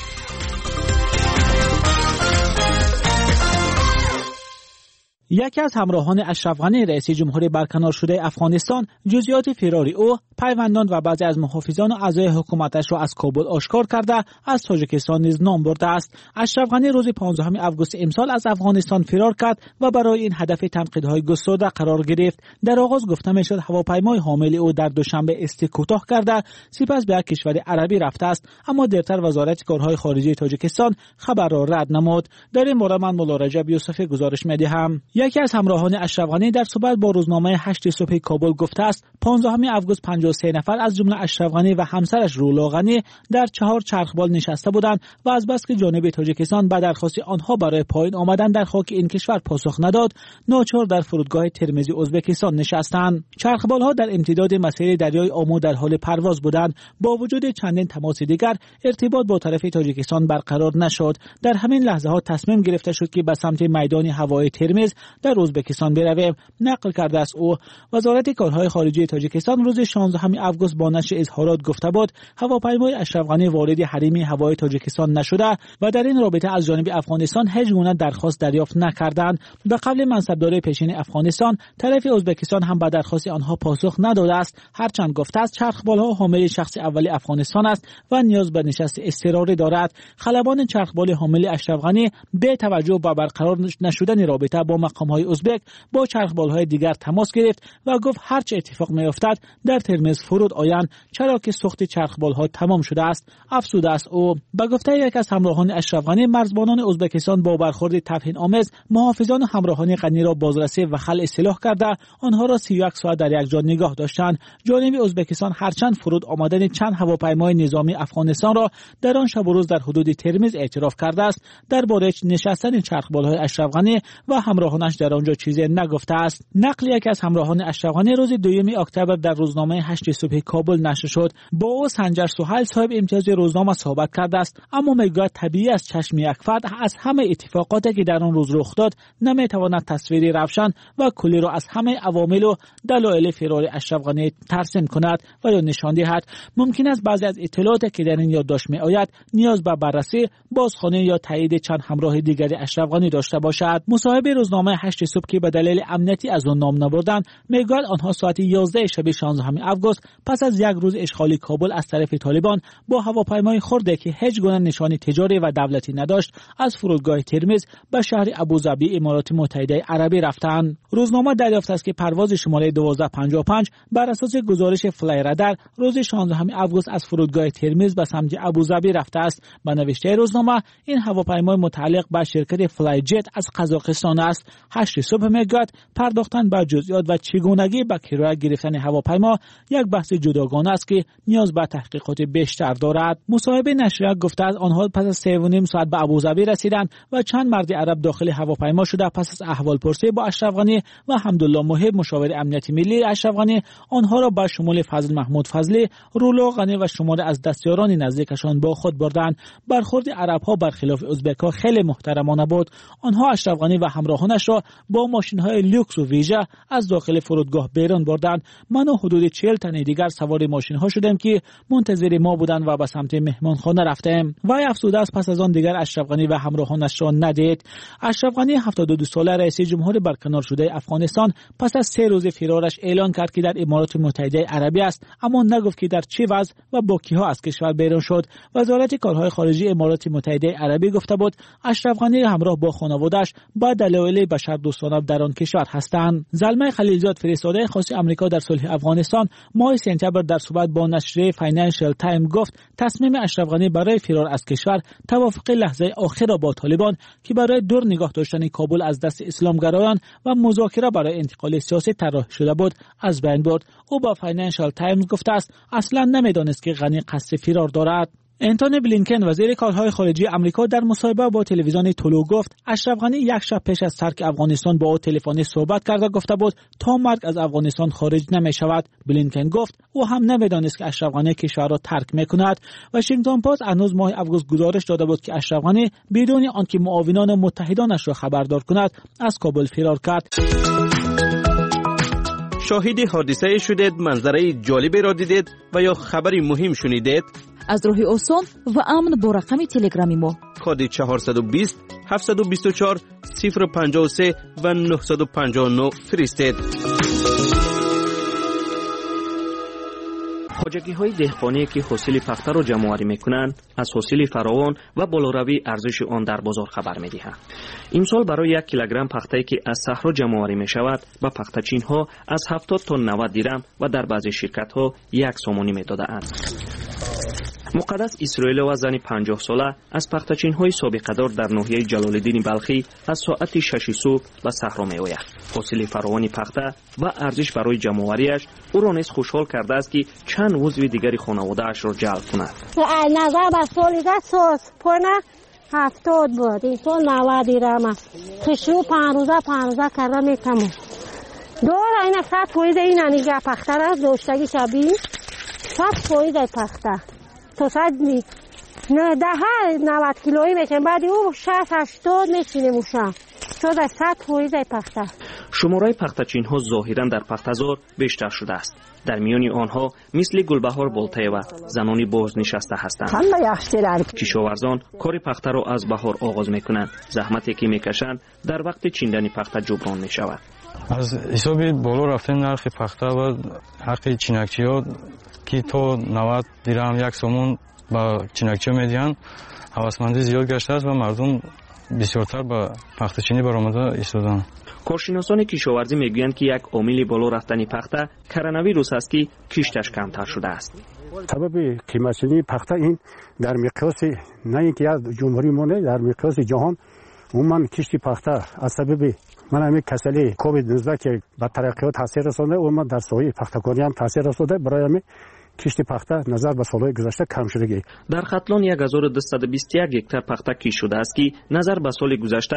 یکی از همراهان اشرف غنی رئیس جمهوری برکنار شده افغانستان جزئیات فرار او، پیوندان و بعضی از محافظان و اعضای حکومتش را از کابل آشکار کرده از تاجیکستان نیز نام برده است. اشرف غنی روز 15 آگوست امسال از افغانستان فرار کرد و برای این هدف تنقیدهای گسترده قرار گرفت. در آغاز گفته میشد هواپیمای حامل او در دوشنبه کوتاه کرده سپس به یک کشور عربی رفته است، اما دیرتر وزارت کارهای خارجه تاجیکستان خبر را رد نمود. در این مورد من مولا رجب یوسفی گزارش می‌دهم. یکی از همراهان اشرف غنی در صحبت با روزنامه 8 صبح کابل گفته است 15 آگوست 53 نفر از جمله اشرف غنی و همسرش رولا غنی در 4 چرخبال نشسته بودند و از بس که جانب تاجیکستان به درخواست آنها برای پایین آمدن در خاک این کشور پاسخ نداد، ناچار در فرودگاه ترمزی ازبکستان نشستند. چرخبال‌ها در امتداد مسیر دریای آمو در حال پرواز بودند. با وجود چندین تماس دیگر ارتباط با طرف تاجیکستان برقرار نشد. در همین لحظه‌ها تصمیم گرفته شد که به سمت میدان هوایی ترمز در ازبکستان برویم، نقل کرده است او. وزارت کارهای خارجه تاجیکستان روز 16 آگوست با نشر اظهارات گفته بود هواپیمای اشرف غنی وارد حریم هوایی تاجیکستان نشده و در این رابطه از جانب افغانستان هیچ گونه درخواست دریافت نکردند. به قول منصبدار پیشین افغانستان، طرف ازبکستان هم به درخواست آنها پاسخ نداده است، هرچند گفته است چرخبال‌ها حامل شخص اول افغانستان است و نیاز به نشست اضطراری دارد. خلبان چرخبال حامل اشرف غنی به توجه به برقرار نشدن رابطه با مقام‌های ازبک با چرخبال‌های دیگر تماس گرفت و گفت هر چه اتفاق می‌افتد در ترمز فرود آیند، چرا که سوخت چرخبال‌ها تمام شده است. افسوده است او. به گفته یک از همراهان اشرف غنی، مرزبانان ازبکستان با برخورد توهین‌آمیز محافظان و همراهان غنی را بازرسی و خلع سلاح کرده آنها را 31 ساعت در یک جا نگاه داشتند. جانب ازبکستان هرچند فرود آمدن چند هواپیمای نظامی افغانستان را در آن شب و روز در حدود ترمز اعتراف کرده است، درباره نشستن چرخبال‌های اشرف غنی و همراهانش در آنجا چیزی نگفته است. نقل یک از همراهان اشرف غنی روز 2 اکتبر در روزنامه 8 صبح کابل نشر شد. با او سنجر سهیل صاحب امتیاز روزنامه صحبت کرده است، اما میگوید طبیعی است چشم یک فرد از همه اتفاقاتی که در آن روز رخ داد نمیتواند تصویری روشن و کلی را از همه عوامل و دلایل فرار اشرف غنی ترسیم کند و یا نشان دهد. ممکن است بعضی از اطلاعاتی که در این یادداشت میآید نیاز به بررسی، بازخوانی یا تایید چند همراه دیگری اشرف غنی داشته باشد. مصاحب روزنامه هواپیمای 8 صبح که به دلیل امنیتی از آن نام نبردند میگوید آنها ساعت 11 شب 16 آگوست پس از یک روز اشغال کابل از طرف طالبان با هواپیمای خرده که هیچ گونه نشانی تجاری و دولتی نداشت از فرودگاه ترمز به شهر ابوظبی امارات متحده عربی رفتند. روزنامه دریافت است که پرواز شماره 1255 بر اساس گزارش فلای رادار روز 16 آگوست از فرودگاه ترمز به سمت ابوظبی رفته است. به نوشته روزنامه این هواپیمای متعلق به شرکت فلای جت از قزاقستان است. 8 صبح میگوید پرداختن به جزئیات و چگونگی به کرایه گرفتن هواپیما یک بحث جداگانه است که نیاز به تحقیقات بیشتر دارد. مصاحبه نشریه گفته است آنها پس از 3.5 ساعت به ابوظبی رسیدند و چند مرد عرب داخل هواپیما شده پس از احوالپرسی با اشرف غنی و حمدالله محب مشاور امنیتی ملی اشرف غنی آنها را به شمول فضل محمود فضلی، رولا غنی و شماره از دستیاران نزدیکشان با خود بردند. برخورد عرب‌ها برخلاف ازبک‌ها خیلی محترمانه بود. آنها اشرف غنی و همراهانش را با ماشین‌های لوکس و ویژه از داخل فرودگاه بیرون بردند. من و حدود 40 تن دیگر سوار ماشین‌ها شدیم که منتظر ما بودند و به سمت مهمانخانه رفتیم. وی افسوده است پس از آن دیگر اشرف غنی و همراهانش را ندید. اشرف غنی 72 ساله رئیس جمهور برکنار شده افغانستان پس از 3 روز فرارش اعلان کرد که در امارات متحده عربی است، اما نگفت که در چه وضع و با کیها از کشور بیرون شد. وزارت کارهای خارجه امارات متحده عربی گفته بود اشرف غنی همراه با خانواده‌اش با دلایل بشردوستانه در آن کشور هستند. زلمه خلیلزاد فرستاده خاص آمریکا در صلح افغانستان ماه سپتامبر در صحبت با نشریه فاینانشل تایم گفت تصمیم اشرف غنی برای فرار از کشور توافق لحظه آخر را با طالبان که برای دور نگاه داشتن کابل از دست اسلامگرایان و مذاکره برای انتقال سیاسی طراحی شده بود از بین برد. او با فاینانشل تایمز گفته است اصلا نمیدانست که غنی قصد فرار دارد. انتونی بلینکن وزیر کارهای خارجه آمریکا در مصاحبه با تلویزیون طلوع گفت اشرف غنی یک شب پیش از ترک افغانستان با او تلفنی صحبت کرده گفته بود تا مرگ از افغانستان خارج نمی شود. بلینکن گفت او هم نمیدانست که اشرف غنی کشور را ترک میکند. واشنگتن پست هنوز ماه آگوست گزارش داده بود که اشرف غنی بدون آنکه معاونان و متحدانش را خبردار کند از کابل فرار کرد. شاهد حادثه شدید، منظره جالبی را دیدید و یا خبری مهم شنیدید؟ از راه آسان و امن با رقم تلگرامی ما کد 420 724 053 و 959 فرستید. خوجگی‌های دهقانی که حاصل پخته را جمع‌آوری می‌کنند از حاصل فراوان و بالاروی ارزش آن در بازار خبر می‌دهند. امسال برای 1 کیلوگرم پخته که از صحرا جمع‌آوری می‌شود به پخته‌چین‌ها از 70 تا 90 درم و در بعضی شرکت‌ها 1 سومانی می‌دادند. مقدس اسرائیل و زن 50 ساله از پخته‌چین‌های سابقه‌دار در ناحیه جلال‌الدین بلخی از ساعت 6 صبح به صحرا می‌آید. حاصل فراوان پخته و ارزش برای جمع‌آوریش او را نیز خوشحال کرده است که چند عضو دیگری خانواده‌اش را جلب کند. نظر به سالیده ساز پونه 70 بود، این سال 90 درم. خشو 5 روزه کرده میتمون. دور این صد پوید این انیگه پخته را دوشتگی شبیه 100 پوید پخته. تو صد می نه ده 90 کیلویی میشن بعد او 60-80 میشینه موشم شد از 100 پوید پخته. شماره پخته‌چین‌ها ظاهراً در پخته‌زار بیشتر شده است. در میان آنها مثل گلبهار بولته و زنانی بازنشسته هستند. کشاورزان کار پخته را از بهار آغاز میکنند. زحمتی که میکشند در وقت چیندن پخته جبران میشود. از حساب بالا رفتن نرخ پخته و حق چینکچی‌ها که تا 90 درم 1 سومون با چینکچی میدین هوسمندی زیاد گشته است و مردم بسیارتر به پخته‌چینی برآمده ایستادند. کارشناسان کشاورزی میگویند که یک عامل بالا رفتن پخته کرونا است که کشتش کمتر شده است. سبب قیمت‌چینی پخته این در مقیاس نه اینکه از جمهوری مونه در مقیاس جهان عموما کشت پخته از سبب همین کسلی کووید 19 که به ترقیات تاثیر رسانده عموما در ساحه پخته‌کاری هم تاثیر رسانده برای همین کشت پخته نظر به سالهای گذشته کم شدگی. در ختلان 1221 هکتار پخته کشت شده است که نظر به سال گذشته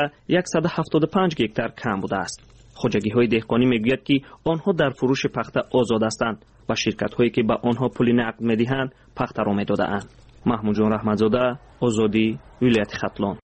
175 هکتار کم بوده است. خوجگی‌های دهقانی میگوید که آنها در فروش پخته آزاد هستند و شرکت‌هایی که به آنها پول نقد می‌دهند پخته را می‌دادند. محمود جان رحمتزاده، آزادی، ولایت ختلان.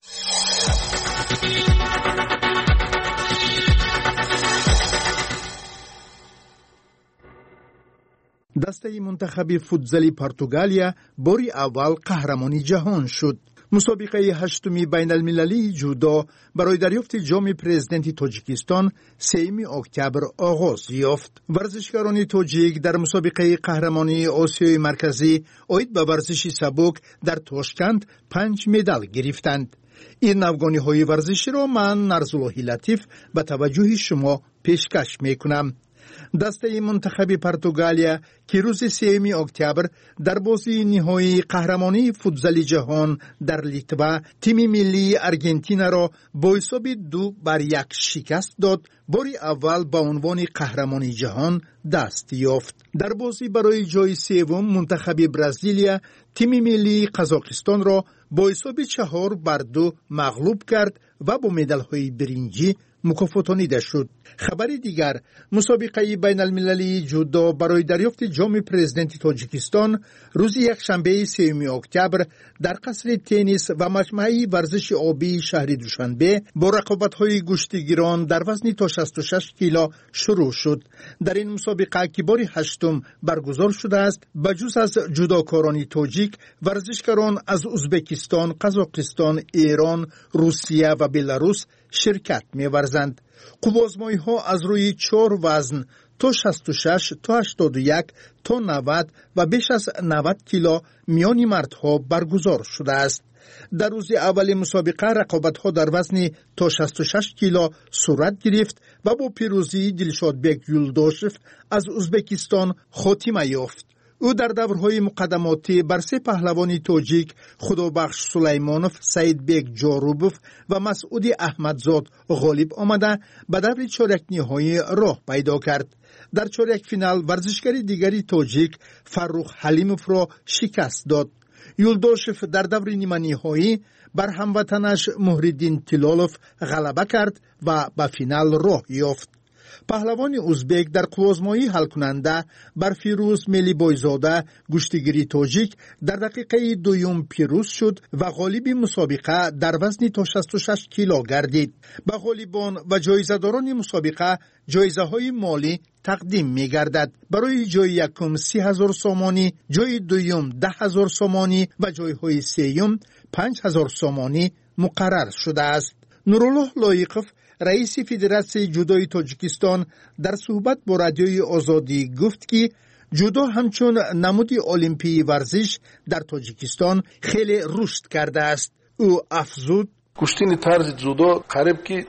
دسته منتخب فوتزالی پرتغالیا باری اول قهرمانی جهان شد. مسابقه هشتمی بین المللی جودو برای دریافت جام پرزیدنت تاجیکستان 3 اکتبر آغاز یافت. ورزشکاران تاجیک در مسابقه قهرمانی آسیای مرکزی آید به ورزش سبک در تاشکند 5 مدال گرفتند. این نوگانی های ورزشی را من نرزاللهی لطیف به توجه شما پیشکش میکنم. دسته منتخب پرتغالیا که روز 3 اکتبر در بازی نهایی قهرمانی فوتبال جهان در لیتوا تیم ملی آرژانتین را با حساب 2-1 شکست داد، باری اول به عنوان قهرمانی جهان دست یافت. در بازی برای جای سوم منتخب برزیلیا تیم ملی قزاقستان را با حساب 4-2 مغلوب کرد و با مدال‌های برنجی مکافاتانیده شد. خبر دیگر، مسابقه بین المللی جودو برای دریافت جام پرزیدنت تاجیکستان روز یکشنبه 3 اکتبر در قصر تنیس و مجمع ورزش آبی شهر دوشنبه با رقابت‌های گشتیگیران در وزن تا 66 کیلو شروع شد. در این مسابقه که بار 8 برگزار شده است، بجز از جودوکاران تاجیک، ورزشکاران از ازبکستان، قزاقستان، ایران، روسیه و بلاروس شرکت می‌ورزند. قوازمایی‌ها از روی 4 وزن تا 66 تا 81 تا 90 و بیش از 90 کیلو میان مردها برگزار شده است. در روز اول مسابقه رقابت‌ها در وزن تا 66 کیلو صورت گرفت و با پیروزی دلشادبک یولداشف از ازبکستان خاتمه یافت. او در دورهای مقدماتی بر 3 پهلوان تاجیک خدابخش سلیمانوف، سعیدبک جاروبوف و مسعود احمدزاد غالب آمده به دور چهارک نهایی راه پیدا کرد. در چهارک فینال ورزشکار دیگری تاجیک فرخ حلیموف را شکست داد. یولداشف در دور نیمه نهایی بر هموطنش مهردین تلالوف غلبه کرد و به فینال راه یافت. پهلوان ازبک در قوازمایی حل کننده بر فیروز ملی بایزاده گشتیگیری تاجیک در دقیقه 2 پیروز شد و غالب مسابقه در وزن تا 66 کیلو گردید. به غالبان و جایزه‌داران مسابقه جایزه های مالی تقدیم می گردد. برای جای یکم 30,000 سامانی، جای دوم 10,000 سامانی و جای های سوم 5,000 سامانی مقرر شده است. نورالله لایقوف رئیس فدراسیون جودوی تاجیکستان در صحبت با رادیوی آزادی گفت که جودو همچون نمود المپی ورزش در تاجیکستان خیلی رشد کرده است. او افزود: گوشتین طرز جودو قریب که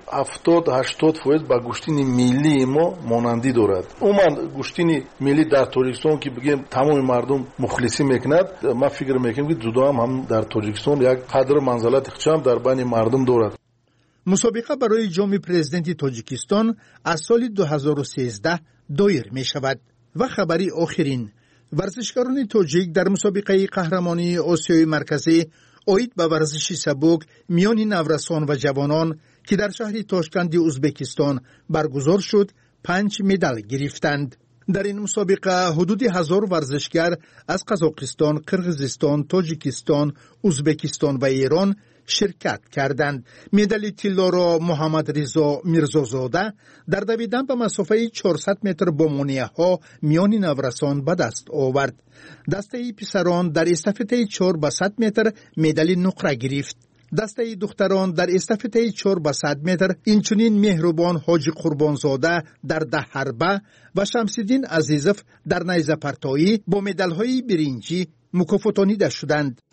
70-80% با گوشتین ملی ما مانندی دارد. عموما گوشتین ملی در تاجیکستان که بگیم تمام مردم مخلصی میکند، ما فکر میکنم که جودو هم در تاجیکستان یک قدر منزلت خچم در بین مردم دارد. مسابقه برای جام پرزیدنت تاجیکستان از سال 2013 دایر می شود. و خبری آخرین، ورزشکاران تاجیک در مسابقه قهرمانی آسیای مرکزی آید به ورزش سبک میان نورسان و جوانان که در شهر تاشکند ازبکستان برگزار شد 5 مدال گرفتند. در این مسابقه حدود 1000 ورزشکار از قزاقستان، قرغیزستان، تاجیکستان، ازبکستان و ایران شرکت کردند. مدال طلا را محمد رضا میرزازاده در دویدن به مسافه 400 متر با مانع‌ها میان نورسان به دست آورد. دسته پسران در استافته 4 به 100 متر مدال نقره گرفت. دسته دختران در استافته 4 به 100 متر اینچنین مهربان حاجی قربانزاده در 10 حربه و شمس‌الدین عزیزوف در نیزه پرتایی با مدال‌های برنجی مکافاتانیده شدند.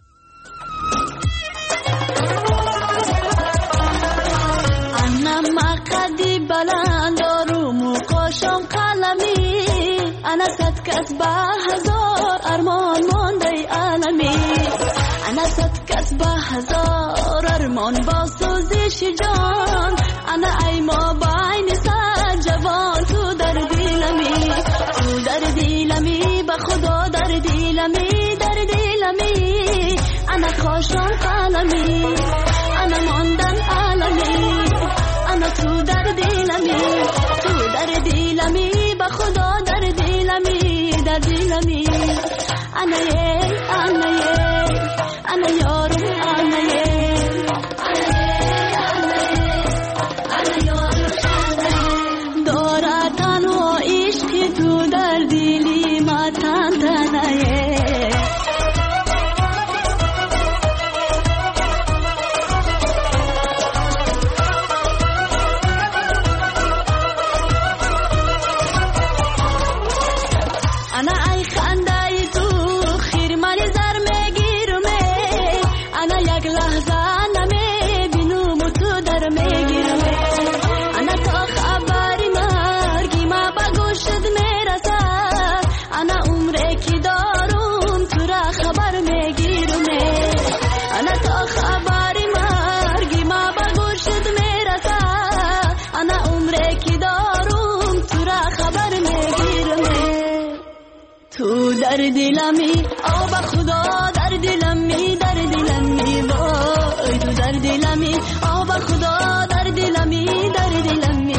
بلند آروم و قاشم قلمی انا صد کس به 1000 ارمان مانده عالمی انا صد کس به 1000 ارمان با سوزش جان انا ای ما بین صد جوان تو در دیلمی تو در دیلمی به خدا در دیلمی در دیلمی انا قاشم قلمی انا ماندن عالمی انا تو در دیلمی تو در دیلمی به خدا در دیلمی در دیلمی انا یارم انا یارم دارا تنها عشقی تو در دیلی ما تن تنه در دلمی آب خدا در دلمی در دلمی وای تو در دلمی آب خدا در دلمی در دلمی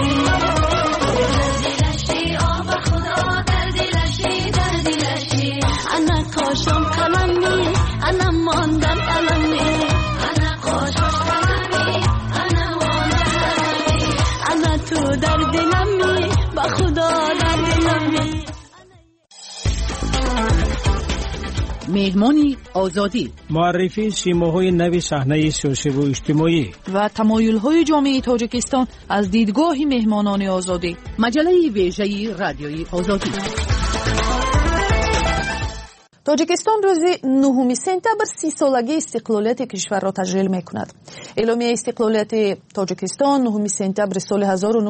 دلشی آب خدا در دلشی در دلشی انا کاشم کلمی انا ماندم علمی انا کاشم کلمی انا ماندم علمی انا تو در دلمی با خدا در دلمی. مهمانی آزادی، معرفی سیماهای نوی صحنه سیاسی و اجتماعی و تمایل‌های جامعه تاجیکستان از دیدگاه مهمانان آزادی. مجله ویژه رادیوی آزادی. тоҷикистон рӯзи 9 сентябр 30 солагии истиқлолияти кишварро таҷлил мекунад. эъломияи истиқлолияти тоҷикистон 9 сентябри соли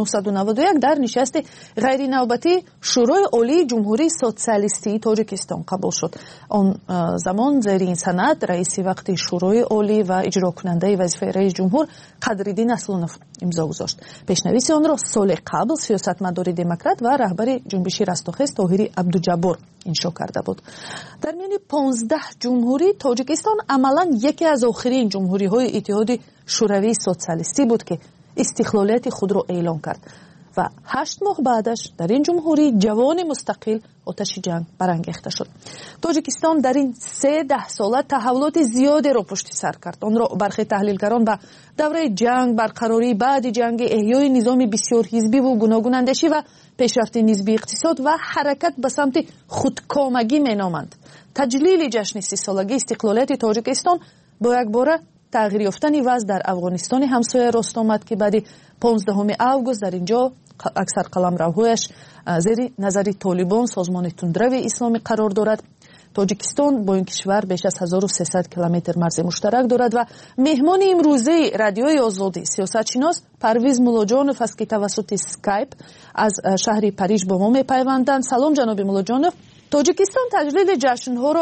1991 дар нишасти ғайринавбатии шӯрои олии ҷумҳурии социалистии тоҷикистон қабул шуд. он замон зери ин санад раиси вақти шӯрои олӣ ва иҷрокунандаи вазифаи раис ҷумҳур қадриддин аслунов имзо гузошт. пешнависи онро соли қабл сиёсатмадори демократ ва раҳбари ҷунбиши растохез тоҳири абдуҷаббор иншо карда буд. дар миёни 15 ҷумҳурӣ тоҷикистон амалан яке аз охирин ҷумҳуриҳои иттиҳоди шӯравии социалистӣ буд ки истиқлолияти худро эълон кард ва 8 моҳ баъдаш дар ин ҷумҳурӣ ҷавони мустақил оташи ҷанг барангехта шуд. тоҷикистон дар ин 13 сола таҳаввулоти зиёдеро пушти сар кард. онро бархе таҳлилгарон ба давраи ҷанг, барқарории баъди ҷанги, эҳёи низоми бисёрҳизбиву гуногунандешӣ ва пешрафти нисби иқтисод ва ҳаракат ба самти худкомагӣ меноманд. таҷлили ҷашни 30-солагии истиқлолияти тоҷикистон бо якбора тағйир ёфтани вазъ дар афғонистони ҳамсоя рост омад ки баъди 15 август дар ин ҷо аксар қаламравҳояш зери назари толибон созмони тундрави исломӣ қарор дорад. тоҷикистон бо ин кишвар беш аз 1300 километр марзи муштарак дорад ва меҳмони имрӯзаи радиои озодӣ сиёсатшинос Парвиз Муллоҷонов аст ки тавассути скайп аз шаҳри Париж бо мо мепайванданд. салом ҷаноби Муллоҷонов. тоҷикистон таҷлили ҷашнҳоро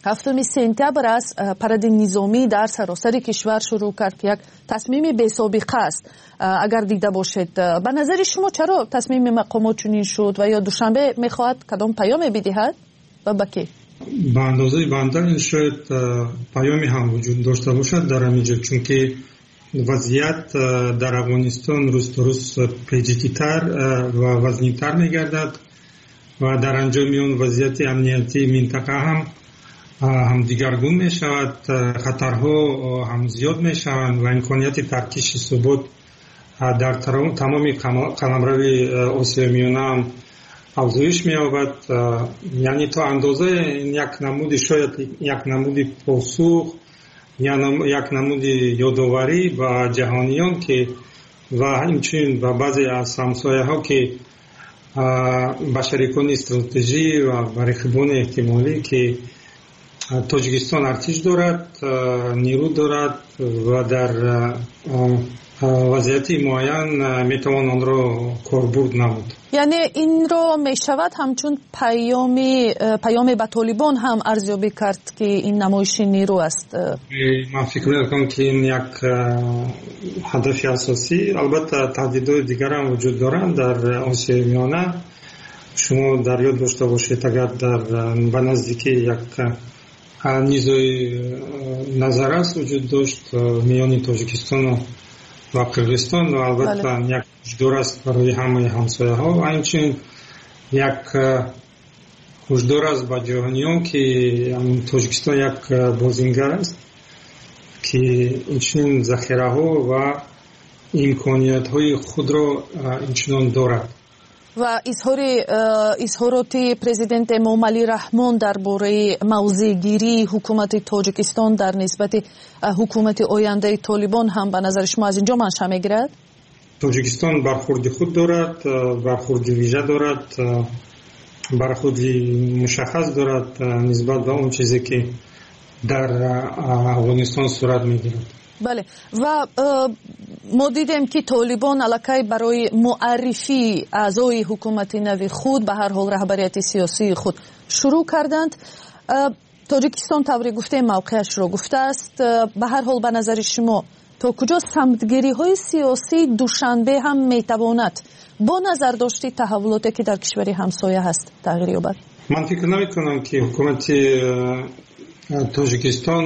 7 сентябр аз паради низомӣ дар саросари кишвар шурӯъ кард ки як тасмими бесобиқа аст. агар дида бошед, ба назари шумо чаро тасмими мақомот чунин шуд ва ё душанбе мехоҳад кадом паёме бидиҳад ва ба ки? ба андозаи банда шояд паёме ҳам вуҷуд дошта бошад дар ҳаминҷо, чунки вазъият дар афғонистон рӯз то рӯз пеҷикитар ва вазнинтар мегардад ва дар анҷоми он вазъияти амниятии минтақа ҳамдигаргун мешавад, хатарҳо ҳам зиёд мешаванд ва имконияти таркиши субут дар тамоми қаламрави осиёи миёна ҳам афзоиш меёбад. яъне то андозае як намуди шояд як намуди посух, як намуди ёдоварӣ ба ҷаҳониён ки ва инчунин ба баъзе аз ҳамсояҳо ки ба шарикони стратеҷӣ ва ба рақибони эҳтимолӣ ки тоҷикистон артиш дорад, нерӯ дорад ва дар вазъияти муайян метавон онро корбурд намуд. яъне инро мешавад ҳамчун паёме ба толибон ҳам арзёбӣ кард ки ин намоиши нерӯ аст. ман фикр мекунам ки ин як ҳадафи асосӣ. албатта таҳдидҳои дигар ҳам вуҷуд доранд дар осиёи миёна. шумо дар ёд дошта бошед, агар ба наздикӣ як низои назаррас вуҷуд дошт миёни тоҷикистону ва қирғизистон ва албатта як ҳушдор аст барои ҳамаи ҳамсояҳо ва инчунин як ҳушдор аст ба ҷаҳониён ки тоҷикистон як бозингар аст ки инчунин захираҳо ва имкониятҳои худро инчунон дорад. ва изҳороти президенти Эмомалӣ Раҳмон дар бораи мавзеъгирии ҳукумати тоҷикистон дар нисбати ҳукумати ояндаи толибон ҳам ба назари шумо аз ин ҷо маншаъ мегирад? тоҷикистон бархурди худ дорад, бархурди вижа дорад, бархурди мушаххас дорад нисбат ба он чизе ки дар афғонистон сурат мегирад. бале, ва мо дидем ки толибон аллакай барои муаррифии аъзои ҳукумати нави худ ба ҳар ҳол раҳбарияти сиёсии худ шурӯъ карданд. тоҷикистон тавре гуфтем мавқеашро гуфтааст. ба ҳар ҳол ба назари шумо то куҷо самтгириҳои сиёсии душанбе ҳам метавонад бо назардошти таҳаввулоте ки дар кишвари ҳамсоя ҳаст тағйир ёбад? من فکر نمی‌کنم که حکومت تاجیکستان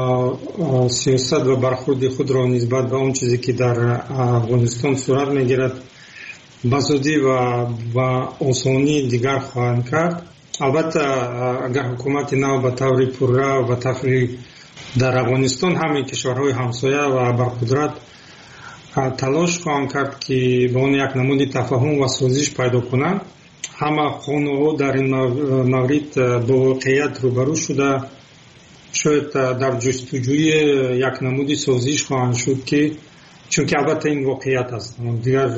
سیاست و برخورد خود را نسبت به اون چیزی که در افغانستان صورت میگیرد بزودی و آسانی دیگر خواهند کرد. البته اگر حکومت نو به طور پررو و تفریح در افغانستان همه کشورهای همسایه و برقدرت تلاش خواهند کرد که به اون یک نمود تفاهم و سازش پیدا کنند، همه خانه‌ها در این مورد با واقعیت روبرو شده شاید در جستجوی یک نمود سازش خواهند شد که چون که البته این واقعیت است دیگر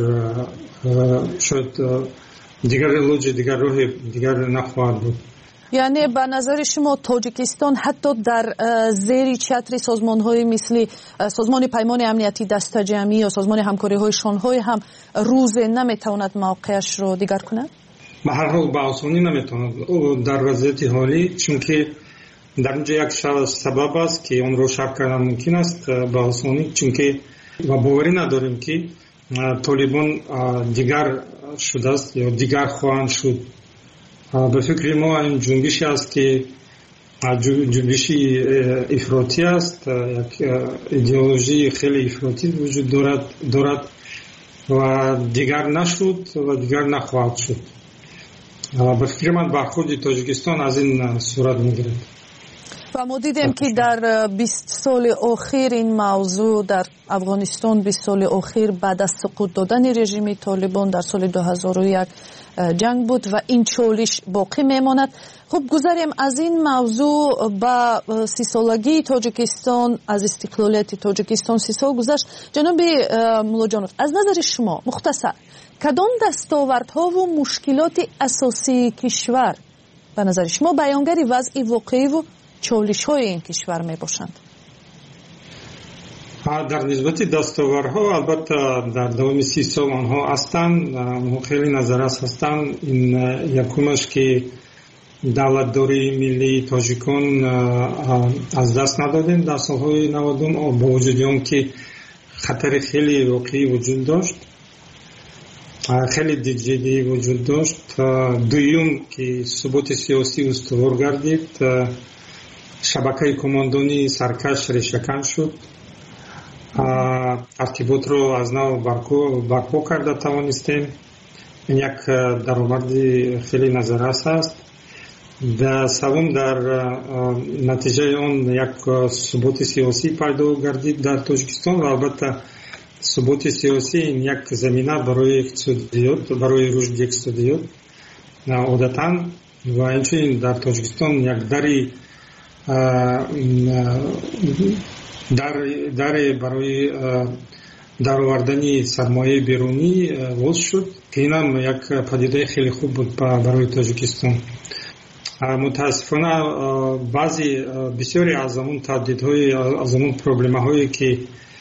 شاید دیگر علاج دیگر راه دیگر نخواهد بود. یعنی به نظر شما تاجیکستان حتی در زیر چتر سازمان‌های مثل سازمان پیمان امنیتی دسته جمعی یا سازمان همکاری‌های شانگهای هم روزه نمیتواند موقعش رو دیگر کند؟ به هر حال به آسانی نمیتواند در وضعیت حالی، چون که در اینجا یک سبب است که اون رو شرح کردن ممکن است به آسانی، چون که و باوری نداریم که طالبان دیگر شده است یا دیگر خواهند شد. به فکر ما این جنبشی است که جنبشی افراطی است، یک ایدئولوژی خیلی افراطی وجود دارد و دیگر نشد و دیگر نخواهد شد. به فکر من برخورد تاجیکستان از این صورت میگیرد. و ما دیدیم که در 20 سال اخیر این موضوع در افغانستان 20 سال اخیر بعد از سقوط دادن رژیم طالبان در سال 2001 جنگ بود و این چالش باقی میماند. خب گذاریم از این موضوع به 30 سالگی تاجیکستان، از استقلالیت تاجیکستان 30 سال گذشت. جناب ملاجانوف، از نظر شما مختصر کدام دستاوردها و مشکلات اساسی کشور به نظر شما بیانگر وضع واقعی و چالش های این کشور می باشند؟ در نسبت دستاوردها البته در دوام 30 سال آنها هستند، خیلی نظرس هستند. این یکمش که دولتداری ملی تاجیکان از دست ندادیم در سالهای 90 با وجود آن که خطر خیلی واقعی وجود داشت، خیلی جدی وجود داشت. دویم که ثبات سیاسی استوار گردید، شبکه کماندانی سرکش ریشه‌کن شد، ترتیبات رو از نو برپا کرده توانستیم. این یک درآمد خیلی نظررس است. و سوم در نتیجه آن یک ثبات سیاسی پیدا گردید در تاجیکستان و البته ثبات سیاسی این یک زمینه برای اقتصادیات، برای رشد اقتصادیات عادتاً و اینچنین در تاجیکستان یک در برای درآوردن سرمایه بیرونی باز شد که این هم یک پدیده خیلی خوب بود برای تاجیکستان. متاسفانه بسیاری از اون تهدیدهای، از اون پروبلم‌هایی که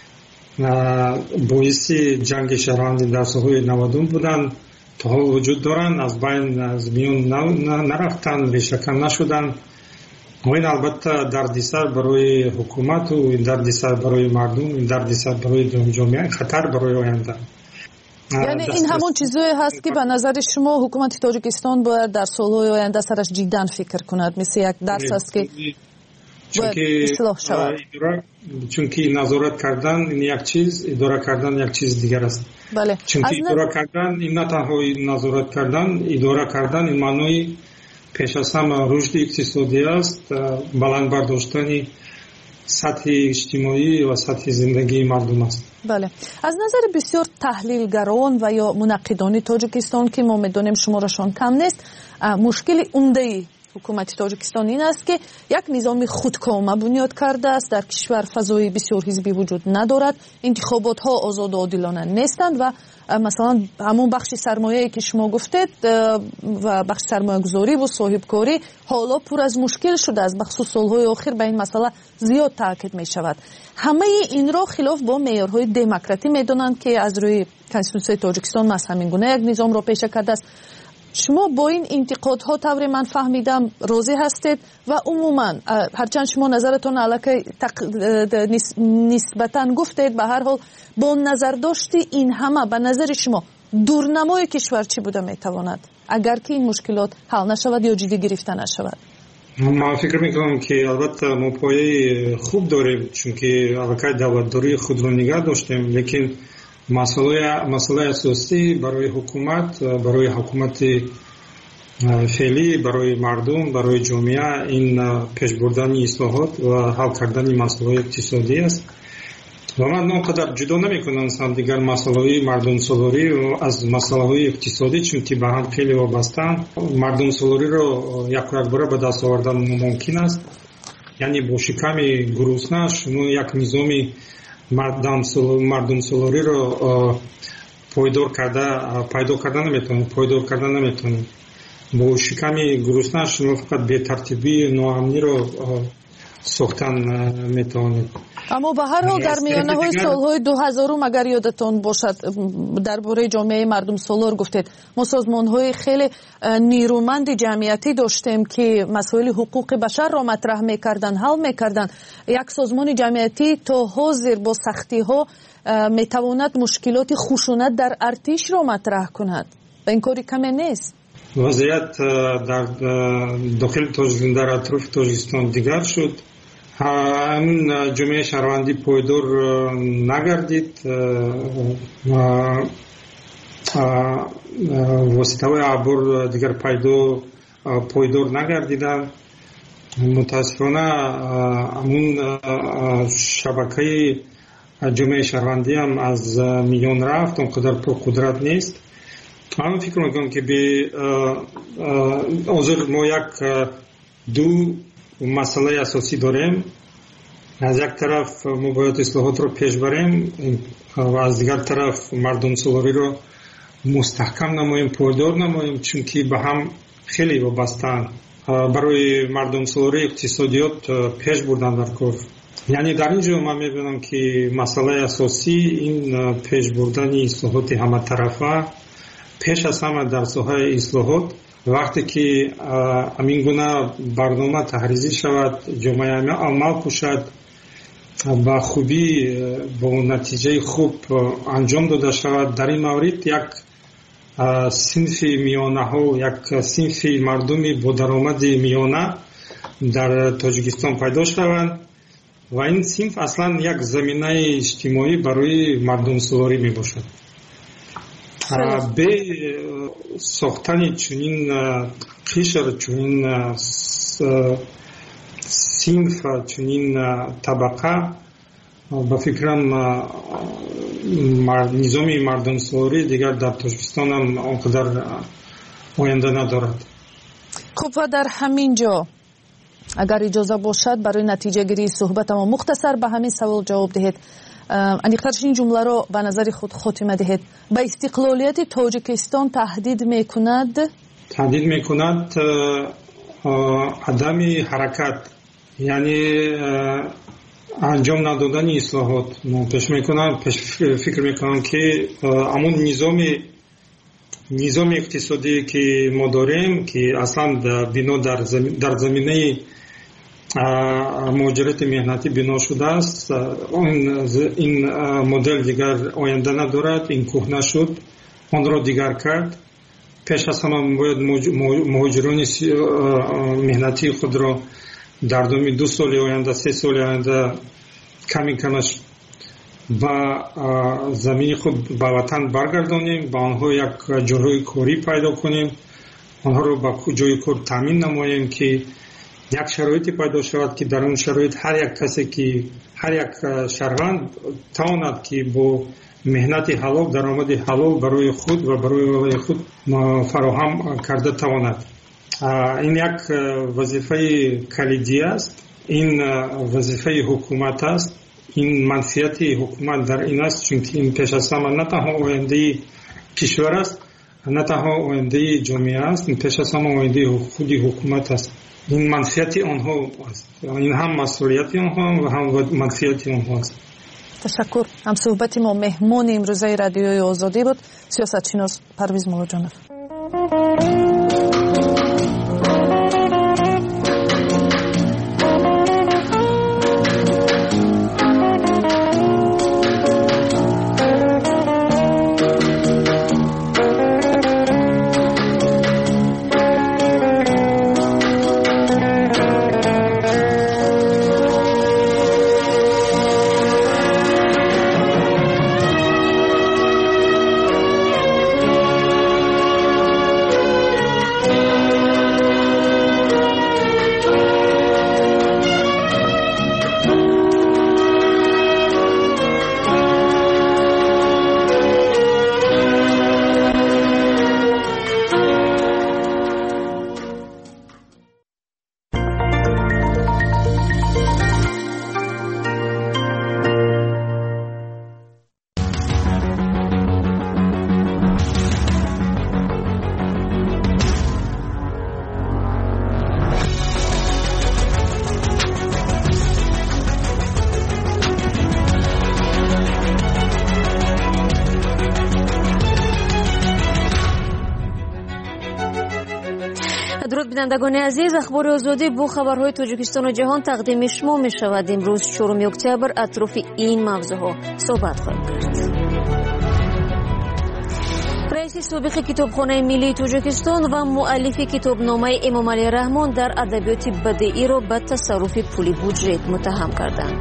باعث جنگ شهروندی در سالهای 90 بودند تا حال وجود دارند، از میان نرفتند، ریشه‌کن نشدند. و این البته دردسر برای حکومت و دردسر برای مردم، دردسر برای جامعه، خطر برای آینده. یعنی این همون چیزایی هست که به نظر شما حکومت تاجیکستان باید در سالهای آینده سرش جداً فکر کند، مثل یک درس است که باید اصلاح شود. چون که نظارت کردن این یک چیز، اداره کردن یک چیز دیگر است. بله. چون که اداره کردن این نه تنها نظارت کردن، اداره کردن این معنی پیش از همه رشد اقتصادی است، بلند برداشتن سطح اجتماعی و سطح زندگی مردم است. بله. از نظر بسیار تحلیلگران و یا منقدان تاجیکستان که ما می‌دانیم شمارشان کم نیست، مشکل عمده حکومت تاجیکستان این است که یک نظام خودکامه بنیاد کرده است. در کشور فضای بسیار حزبی وجود ندارد، انتخابات ها آزاد و عادلانه نیستند و مثلا همون بخش سرمایه‌ای که شما گفتید و بخش سرمایه گذاری و صاحبکاری حالا پر از مشکل شده است. بخصوص سالهای آخر به این مسئله زیاد تاکید می شود. همه این را خلاف با معیارهای دموکراتی می دانند که از روی کنستیتوسیون تاجیکستان از همین گونه یک نظام را پیشه کرده است. شما با این انتقادها طور من فهمیدم راضی هستید و عموما هرچند شما نظرتون علاقه نسبتاً گفتید، به هر حال با نظر داشتی این همه به نظر شما دورنمای کشور چی بوده میتواند؟ اگر که این مشکلات حل نشود یا جدی گرفته نشود؟ من فکر میکنم که البته ما پایه خوب داریم، چون که البته دولتداری خود رو نگه داشتیم، لیکن مسئله اساسی برای حکومت فعلی، برای مردم، برای جامعه این پیش بردن اصلاحات و حل کردن مسائل اقتصادی است. و من اونقدر جدا نمیکنم دیگر مسائل مردم سالاری و از مسائل اقتصادی، چون که به هم خیلی وابسته‌اند. مردم سالاری رو یک باره به دست آوردن ممکن است، یعنی با شکم گرسنه شما یک نظام مردم سالاری رو پایدار کردن نمیتونید. با شکم گرسنه شما فقط به ترتیبی ناامنی رو ساختن میتونید. اما به هر حال در میانه های سالهای 2000 اگر یادتون باشد درباره جامعه مردم سالار گفتید ما سازمان های خیلی نیرومند جمعیتی داشتیم که مسائل حقوق بشر را مطرح میکردن، حل میکردن. یک سازمان جمعیتی تا حاضر با سختی ها میتواند مشکلات خشونت در ارتش را مطرح کند و این کاری کمی نیست. وضعیت در داخل تاجیکستان، در اطراف تاجیکستان دیگر شد. همین جامعه شهروندی پایدار نگردید، واسطه‌های عبور دیگر پایدار نگردیدند. متاسفانه همون شبکه جامعه شهروندی هم از میان رفت، اونقدر پرقدرت نیست. من فکر میکنم که به حاضر ما دو مسئله اساسی داریم. از یک طرف ما باید اصلاحات رو پیش بریم و از دیگر طرف مردم سالاری رو مستحکم نماییم، پایدار نماییم، چون که به هم خیلی وابسته‌اند. برای مردم سالاری اقتصادیات پیش بردن در کار. یعنی در اینجا من میبینم که مسئله اساسی این پیش بردن اصلاحات همه طرفه. پیش از همه در ساحه اصلاحات وقتی که همین گونه برنامه تحریزی شود، جامعه عمل کشد، با خوبی با نتیجه خوب انجام داده شود، در این مورد یک صنف میانه ها، یک صنف مردمی با درآمد میانه در تاجیکستان پیدا شوند و این صنف اصلا یک زمینه اجتماعی برای مردم سالاری می باشد. به ساختن چنین قشر، چنین صنف، چنین طبقه به فکرم نظام مردم سالاری دیگر در تاجیکستان هم آنقدر آینده ندارد. خب و در همین جا اگر اجازه باشد برای نتیجه گیری صحبت ما مختصر به همین سوال جواب دهید. انیخترش این جمله رو به نظر خود خاتمه دهید. به استقلالیت تاجیکستان تهدید میکند؟ تهدید میکند عدم حرکت، یعنی انجام ندادن اصلاحات. فکر میکنم که همون نظام اقتصادی که ما داریم که اصلا بنا در زمینه مهاجرت مهنتی بنا شده است، این مدل دیگر آینده ندارد، این کهنه شد، آن را دیگر کرد. پیش از همه باید مهاجران مهنتی خود را در دامی 2 سال آینده 3 سال آینده کمی کنش و زمین خود به وطن برگردانیم، با آنها یک جاهای کاری پیدا کنیم، آنها را به جای کار تامین نماییم که یک شرایطی پیدا شود که در اون شرایط هر یک کسی که هر یک شهروند تواند که با مهنت حلال، درآمد حلال برای خود و برای خود فراهم کرده تواند. این یک وظیفه کلیدی است، این وظیفه حکومت است، این منفیت حکومت در این است، چون که این پیش از همه نه تنها آینده کشور است، نه تنها آینده جامعه است، این پیش از همه آینده خودی حکومت است. این منفیت آنها است، این هم مسئولیت آنها و هم منفیت آنها است. تشکر. هم صحبت ما مهمان امروزه رادیوی آزادی بود سیاستشناس پرویز مولاجانov. بینندگان عزیز، اخبار آزادی با خبرهای تاجیکستان و جهان تقدیم شما می شود. امروز 4 اکتبر اطراف این موضوعها صحبت خواهیم کرد. رئیس سابق کتابخانه ملی تاجیکستان و مؤلف کتابنامه امام علی رحمان در ادبیات بدیعی را به تصرف پول بودجه متهم کردند.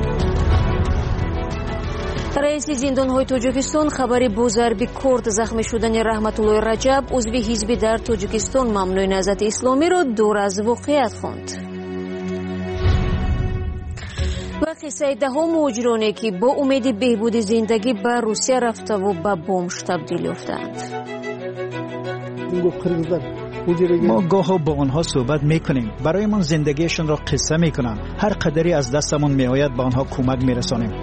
رئیس زندانهای تاجیکستان خبری با ضرب کرد زخمی شدن رحمت الله رجب عضو حزب در تاجیکستان ممنوع نهضت اسلامی را دور از واقعیت خواند. و قصه 10 مهاجرانی که با امید بهبود زندگی به روسیه رفته و به بمب تبدیل یافتند. ما گاه با آنها صحبت میکنیم، برایمان زندگیشان را قصه میکنند، هر قدری از دستمون میآید به آنها کمک میرسانیم.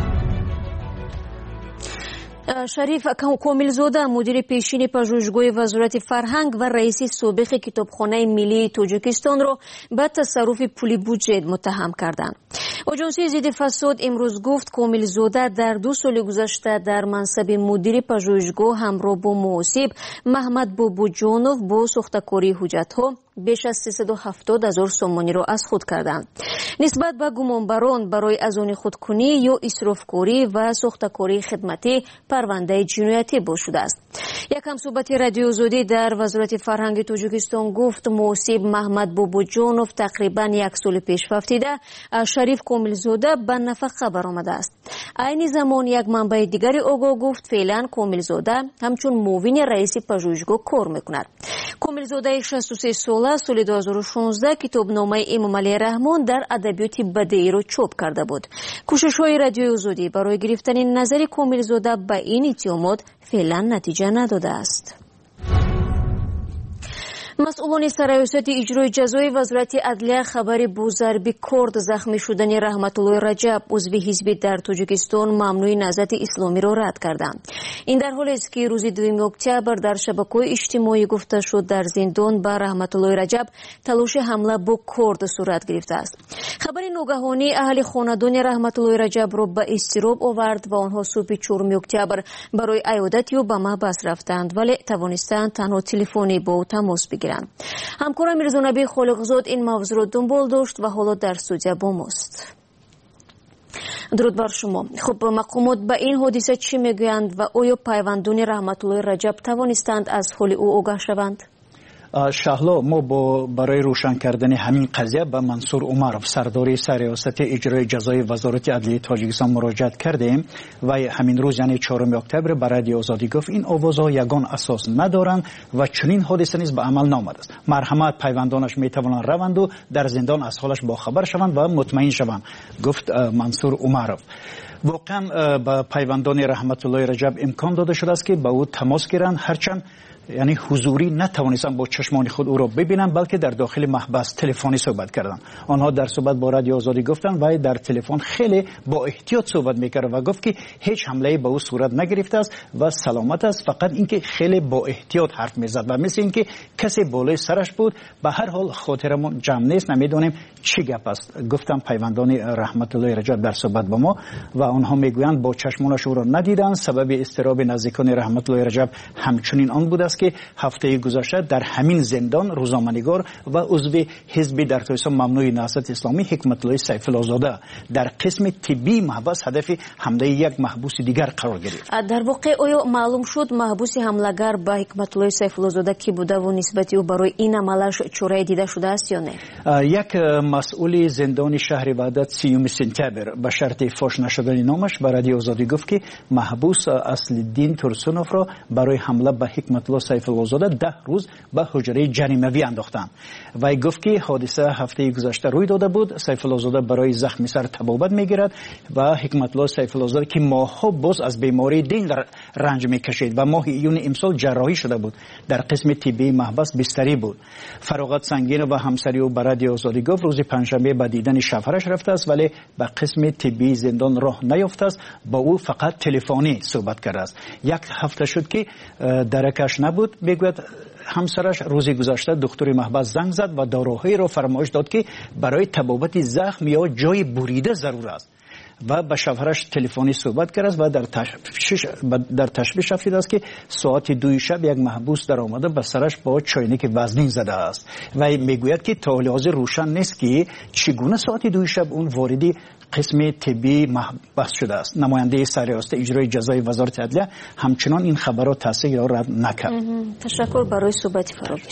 شریف کاملزاده مدیر پیشین پژوهشگاه وزارت فرهنگ و رئیس سابق کتابخانه ملی تاجیکستان را به تصرف پول بودجه متهم کردند. آژانس ضد فساد امروز گفت کاملزاده در 2 سال گذشته در منصب مدیر پژوهشگاه همراه با محاسب محمد بابوجانوف با ساختکاری حجت‌ها بیش از 370,000 سومانی را از خود کردند. نسبت به گمانبران برای از آن خودکنی یا اسرافکاری و ساختکاری خدمتی پرونده جنایتی باز شده است. یک همصحبت رادیو آزادی در وزارت فرهنگ تاجیکستان گفت محاسب محمد بابوجانوف تقریبا 1 سال پیش وفدیده شریف کاملزاده به نفقه برآمده است. عین زمان یک منبع دیگری آگاه گفت فعلا کاملزاده همچون معاون رئیس پژوهشگاه کار میکند. کاملزاده 63 ساله سال 2016 کتابنامه امام علی رحمان در ادبیات بدیعی را چاپ کرده بود. کوشش‌های رادیو آزادی برای گرفتن نظر کاملزاده به این اتهامات فعلا نتیجه نداده است. مسئولان سرایست اجرای جزای وزارت عدلیه خبری با ضرب کرد زخمی شدن رحمت الله رجب عضو حزب در تاجیکستان ممنوع نهضت اسلامی را رد کردند. این در حالی است که روز 2 اکتبر در شبکه‌های اجتماعی گفته شد در زندان به رحمت الله رجب تلاش حمله با کرد صورت گرفته است. خبر ناگهانی اهل خاندان رحمت الله رجب را به اضطراب آورد و آنها صبح 4 اکتبر برای عیادت یا به محبس رفتند، ولی توانستند تنها تلفنی با او تماس بگیرند. همکارم میرزا نبی خالقزاد این موضوع را دنبال داشت و حالا در استودیو با ماست. درود بر شما. خب مقامات به این حادثه چی میگویند و آیا پیوندان رحمت الله رجب توانستند از حال او آگاه شوند؟ شهلا، ما برای روشن کردن همین قضیه به منصور عمرov سرداری سرریاست اجرای جزای وزارت عدلیه تاجیکستان مراجعت کردیم و همین روز یعنی 4 اکتبر به رادیو آزادی گفت این آوازها یگان اساس ندارند و چنین حادثه نیز به عمل نآمده است. مرحمت پیوندانش میتوانند روند و در زندان از حالش باخبر شوند و مطمئن شوند، گفت منصور عمرov. واقعا به پیوندان رحمت الله رجب امکان داده شده است که با او تماس گیرند، هرچند یعنی حضوری نتوانستند با چشمان خود او را ببینند، بلکه در داخل محبس تلفنی صحبت کردند. آنها در صحبت با رادیو آزادی گفتند و در تلفن خیلی با احتیاط صحبت میکرد و گفت که هیچ حمله به او صورت نگرفته است و سلامت است، فقط اینکه خیلی با احتیاط حرف میزد و مثل اینکه کسی بالای سرش بود. به هر حال خاطرمون جمع نیست، نمیدونیم چی گپ است، گفتم پیوندان رحمت الله رجب در صحبت با ما و آنها میگویند با چشمانش او را ندیدند. سبب اضطراب نزدیکان رحمت الله رجب همچنین آن بود است که هفته گذشته در همین زندان روزنامه‌نگار و عضو حزب در تاجیکستان ممنوع نهضت اسلامی حکمت الله سیف الله زاده در قسم طبی محبس هدف حمله یک محبوس دیگر قرار گرفت. در واقع آیا معلوم شد محبوس حمله‌گر به حکمت الله سیف الله زاده کی بوده و نسبت او برای این عملش چاره دیده شده است یا نه؟ یک مسئول زندان شهر وحدت 30 سپتامبر به شرط فاش نشدن نامش به رادیو آزادی گفت که محبوس اصل‌الدین ترسونوف را برای حمله به حکمت الله سیف الله زاده 10 روز به حجره جریمه‌وی انداختند. وی گفت که حادثه هفته گذشته روی داده بود. سیف الله زاده برای زخم سر تبابت میگیرد و حکمت الله سیف الله زاده که ماه‌ها باز از بیماری دل رنج میکشید و ماه ایون امسال جراحی شده بود، در قسم طبی محبس بستری بود. فراغت سنگین و همسری او به رادیو آزادی گفت روز پنجشنبه به دیدن شوهرش رفته است ولی به قسم طبی زندان راه نیافته است، با او فقط تلفنی صحبت کرده است. 1 هفته شد که درکش نبود. میگوید همسرش روزی گذشته دکتر محبس زنگ زد و داروهایی را فرمایش داد که برای تبابت زخم یا جای بریده ضرور است. و با شوهرش تلفنی صحبت کرد و در تشویش افید است که ساعت 2 شب یک محبوس در آمده به سرش با چاینک وزنین زده است و میگوید که تا حاضر روشن نیست که چگونه ساعت 2 شب اون واردی قسم طبی محبوس شده است. نماینده سرریاست اجرای جزای وزارت عدلیه همچنان این خبر را تصحیح یا رد نکرد. تشکر برای صحبت فراگیر.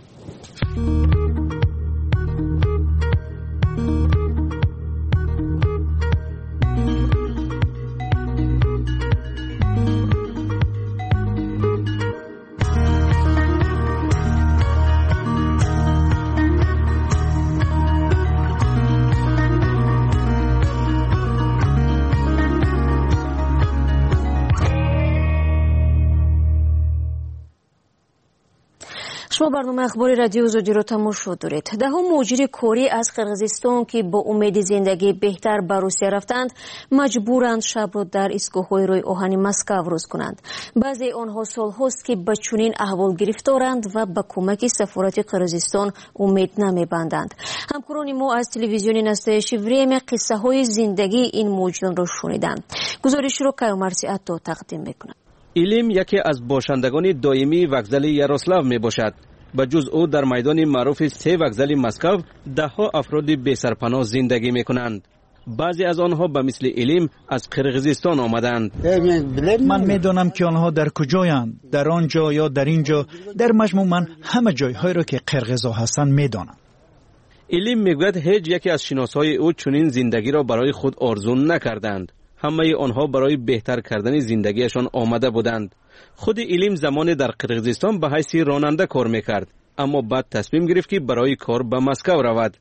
شما برنامه اخبار رادیو آزادی را تماشا دارید. دهها مهاجر کاری از قرقیزستان که با امید زندگی بهتر به روسیه رفتند مجبورند شب را در ایستگاه‌های روی آهن مسکو روز کنند. بعضی آنها سال‌هاست که به چنین احوال گرفتارند و به کمک سفارت قرقیزستان امید نمی‌بندند. همکاران ما از تلویزیون نستایشی وریم قصه‌های زندگی این مهاجران را شنیدند. گزارش را کیومرسی عطا تقدیم می‌کند. ایلیم یکی از باشندگان دائمی وокزال یاروسلاو می باشد. به جز او در میدان معروف 3 وокزال مسکو دهها افراد بی سرپناه زندگی می کنند. بعضی از آنها به مثل ایلیم از قرقیزستان آمدند. من میدانم که آنها در کجایند، در آنجا یا در اینجا. در مجموع من همه جایهای را که قرقیزها هستند میدانم. ایلیم میگوید هیچ یکی از شناسای او چنین زندگی را برای خود آرزو نکردند. همه آنها برای بهتر کردن زندگیشان آمده بودند. خود ایلیم زمان در قرقیزستان به حیث راننده کار میکرد، اما بعد تصمیم گرفت که برای کار به مسکو رود.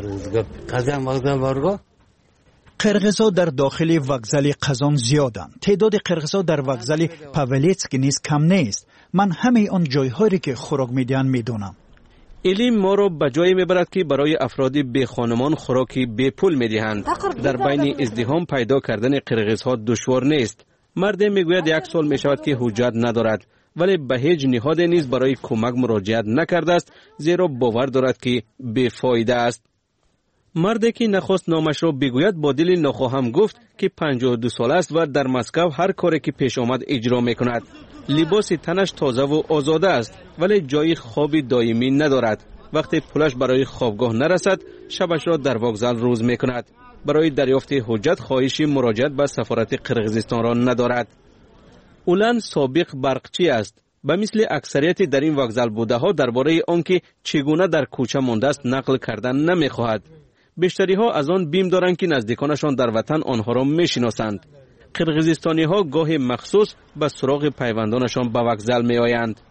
قرقیزها در داخل وокزال قزان زیادند. تعداد قرقیزها در وокزال پاولیتسک نیز کم نیست. من همه آن جایهایی که خوراک میدهند میدانم. ایلیم ما را به جایی میبرد که برای افراد بی خانمان خوراکی بی پول میدهند. در بین ازدحام پیدا کردن قرقیزها دشوار نیست. مرد میگوید 1 سال میشود که حجت ندارد، ولی به هیچ نهاد نیز برای کمک مراجعت نکرده است، زیرا باور دارد که بی‌فایده است. مردی که نخست نامش را بگوید با دل نخواهم گفت که 52 سال است و در مسکو هر کاری که پیش آمد اجرا میکند. لباس تنش تازه و آزاده است، ولی جای خواب دائمی ندارد. وقتی پولش برای خوابگاه نرسد، شبش را در وокزال روز میکند. برای دریافت حجت خواهش مراجعت به سفارت قرقیزستان را ندارد. اولن سابق برقچی است. به مثل اکثریت در این وокزال بوده ها درباره آنکه چگونه در کوچه مانده است نقل کردن نمیخواهد. بیشتری ها از آن بیم دارند که نزدیکانشان در وطن آنها را میشناسند. قرقیزستانی ها گاه مخصوص به سراغ پیوندانشان به وокزال می آیند.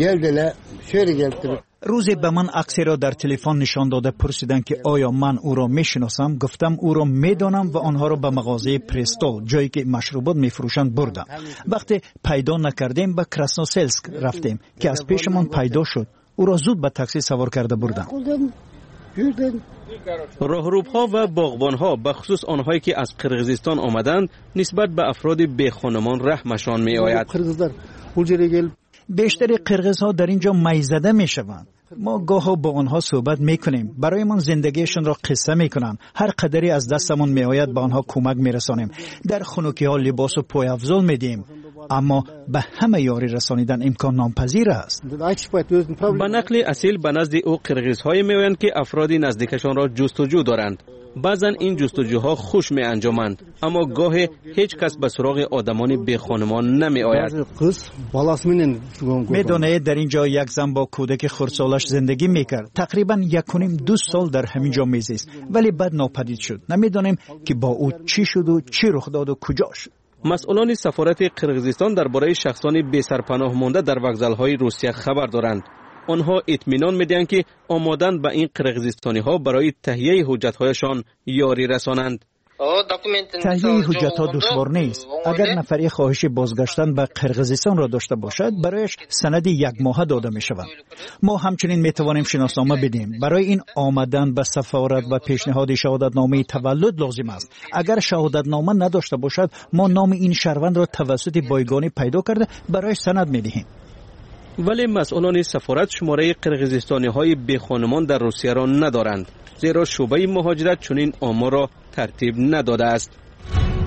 روزی به من عکسی را در تلفن نشان داده پرسیدند که آیا من او را میشناسم. گفتم او را میدانم و آنها را به مغازه پرستول، جایی که مشروبات میفروشند، بردم. وقتی پیدا نکردیم به کراسنوسلسک رفتیم که از پیشمان پیدا شد. او را زود به تاکسی سوار کرده بردم. راهروبها و باغبانها، به خصوص آنهایی که از قرقیزستان آمدند، نسبت به افراد بی خانمان رحمشان می آید. بیشتر قرقیزها در اینجا میزده می شوند. ما گاهی با آنها صحبت می کنیم. برای من زندگیشان را قصه می کنند. هر قدری از دستمون می آید به آنها کمک می رسانیم. در خنوکی ها لباس و پای افزال می دیم. اما به همه یاری رسانیدن امکان ناپذیر است. به نقل اصیل به نزد او قرقیزهایی می آیند که افرادی نزدیکشان را جستجو دارند. بعضا این جستجوها خوش می انجامند، اما گاهی هیچ کس به سراغ آدمان بی خانمان نمی آید. می دانید در اینجا یک زن با کودک خردسالش زندگی می کرد. تقریبا 1.5-2 سال در همین جا می زیست، ولی بعد ناپدید شد. نمی دانیم که با او چی شد و چی رخ داد و کجا شد. مسئولان سفارت قرقیزستان درباره شخصان بی سرپناه مانده در وокزال‌های روسیه خبر دارند. آنها اطمینان می‌دهند که آمادند به این قرقیزستانی‌ها برای تهیه حجت‌هایشان یاری رسانند. تهیه حجت‌ها دشوار نیست. اگر نفری خواهش بازگشتن به قرقیزستان را داشته باشد، برایش سند 1 ماهه داده می‌شود. ما همچنین می‌توانیم شناسنامه بدیم. برای این آمدن به سفارت و پیشنهاد شهادتنامه تولد لازم است. اگر شهادتنامه نداشته باشد، ما نام این شهروند را توسط بایگانی پیدا کرده برای سند می‌دهیم. ولی مسئولان سفارت شماره قرقیزستانی‌های بی خانمان در روسیه را ندارند، زیرا شعبه مهاجرت چنین آمار را ترتیب نداده است.